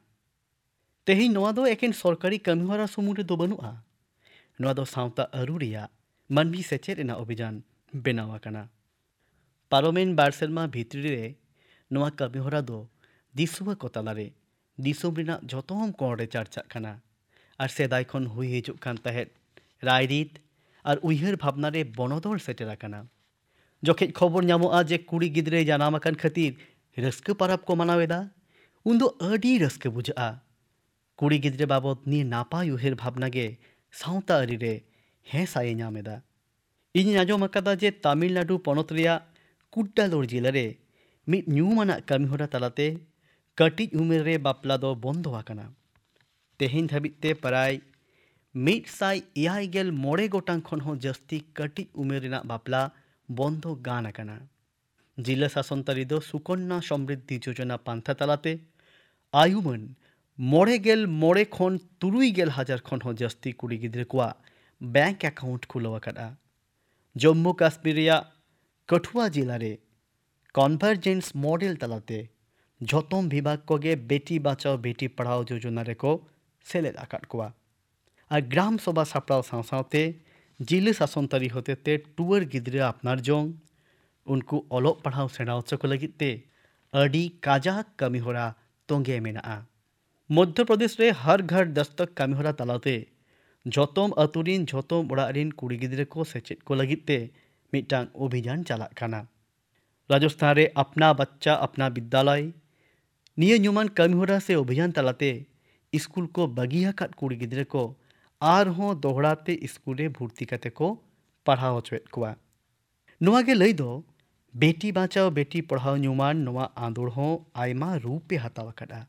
तेहिन नवा दो एकेन सरकारी कमिहरा सुमुरे दो बनुआ। नवा दो सावता अरु रिया मानवी सेचेद रेना अभियान बेनावा कना। पारोमेन बार सेरमा भितरी रे नवा कमिहरा दो दिसुआ को तालारे दिसोम रेना जतोम कोड़े चर्चा कना। और सेदाय खन हुई हिजुक कान तहेत रायरीत और उइहर भावना रे बनोदल सेटेर आकाना। जोखेज खबर ᱧᱟᱢᱚᱜᱼᱟ जे कुड़ी गिद्रे जानाम आकान खातिर रस्क पाराब को मानावेदा उन दो अडी रस्क बुझा'a। कुड़ी गिद्रे बाबत नि नापाय उइहर भावना गे सावता अरी रे हे साये ᱧᱟᱢᱮदा। ᱤᱧ ᱟᱸᱡᱚᱢ ᱟᱠᱟᱫᱟ जे तमिलनाडु पनत रेया कुड्डालोर जिला रे मिद ᱧᱩᱢᱟᱱᱟᱜ ᱠᱟᱹᱢᱤᱦᱚᱨᱟ ᱛᱟᱞᱟᱛᱮ ᱠᱟᱹᱴᱤᱡ ᱩᱢᱮᱨ रे बापला दो बंदो आकाना। तेहिन धाबिते प्राय मिद साय एयाय गेल मोड़े गोटांग खन हो जस्ती कटिज उमेर रेना बापला बंदो गान आकाना। जिला शासनतारी दो सुकन्या समृद्धि योजना पांथा तालाते आयुमन मोड़े गेल मोड़े खन तुरुई गेल हजार खन हो जस्ती कुड़ी गिद्रे कोआ बैंक अकाउंट खुलो आकादा। जम्मू काश्मीर रेया कठुआ जिला रे कन्भार्जेंस मॉडल तालाते झोतम विभाग को गे बेटी बचाओ बेटी पढ़ाओ योजना रे को सेलेद आकाद कोआ। और ग्राम सभा सापड़ाव साव सावते जिला शासनतारी होते ते टुअर गिद्रे अपनार जोंग उनको ओलोग पढ़ाव सेना को लगित ते अडी काजाक कमिहरा तोंगे मेना'a। मध्य प्रदेश रे हर घर दस्तक कमिहरा तालाते झोतम अतुरिन झोतम ओड़ा रिन कुड़ी गिद्रे को सेचेद को लगित ते मिटांग अभियान चालाक काना। राजस्थान रे अपना बच्चा अपना विद्यालय निये ᱧᱩᱢᱟᱱ कमिहरा से अभियान तालाते स्कूल को बगियाकात कुड़ी गिद्रे को आर हों दोहराते स्कूल रे भर्ती काते को पढ़ाव होचोएद कोआ। नोआ गे लई दो बेटी बचाओ बेटी पढ़ाओ ᱧᱩᱢᱟᱱ नोआ आंदोड़ हों आयमा रूपे हताव आकादा।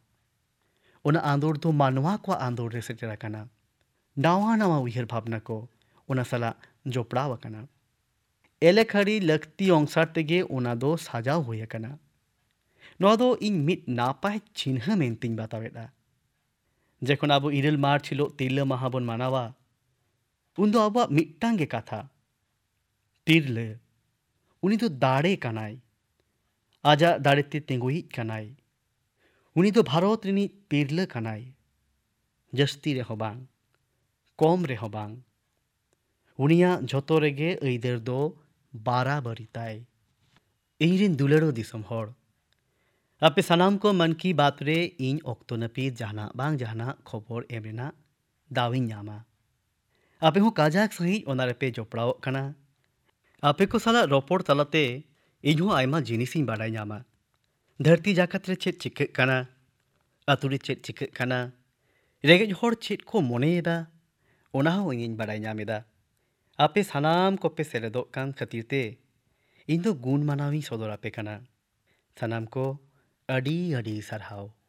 ओना आंदोड़ दो मानवा को आंदोड़ रे सेटेर आकाना। नावा नावा उइहर भावना को ओना साला जोपड़ाव आकाना। एलेखारी लक्ति अंसार तेगे ओना दो साजाव हुई आकाना। नोआ दो इन मिद नापाय चिन्ह मेनतिन बातावेदा। जेखन आबो इरल मार्च हिलो तिरले माहा बन मानावा उन दो आबो मिदटांगे कथा तिरले उनी दो दाड़े कानाय आजा दाड़ेते तिंगुई कानाय उनी दो भारत रिनी तिरले कानाय जस्ती रे होबांग कम रे होबांग उनिया झोतो रेगे अइदेर दो बाराबारी ताय। इनरिन दुलारो दिसम हर आपे सानाम को मन की बात रे इन ऑक्तो नपी जहाना बांग जहाना खबर एम रेना दाविन ᱧᱟᱢᱟ। आपे हो काजाक सही ओना रेपे जोपड़ाव कना। आपे को साला रोपड़ तालाते इन हो आयमा जिनिसिन बाडाय ᱧᱟᱢᱟ। धरती जाकात रे चेद चिकाग कना आतु रे चेद चिकाग कना रेगेज हर चेद को मोनेदा ओना हो इᱧ बाडाय ᱧᱟᱢᱮदा। आपे सानाम कोपे सेलेदोग कान खातिरते इन दो गुण मानावी सदर आपे कना। सानाम को अडी अडी सारहाव।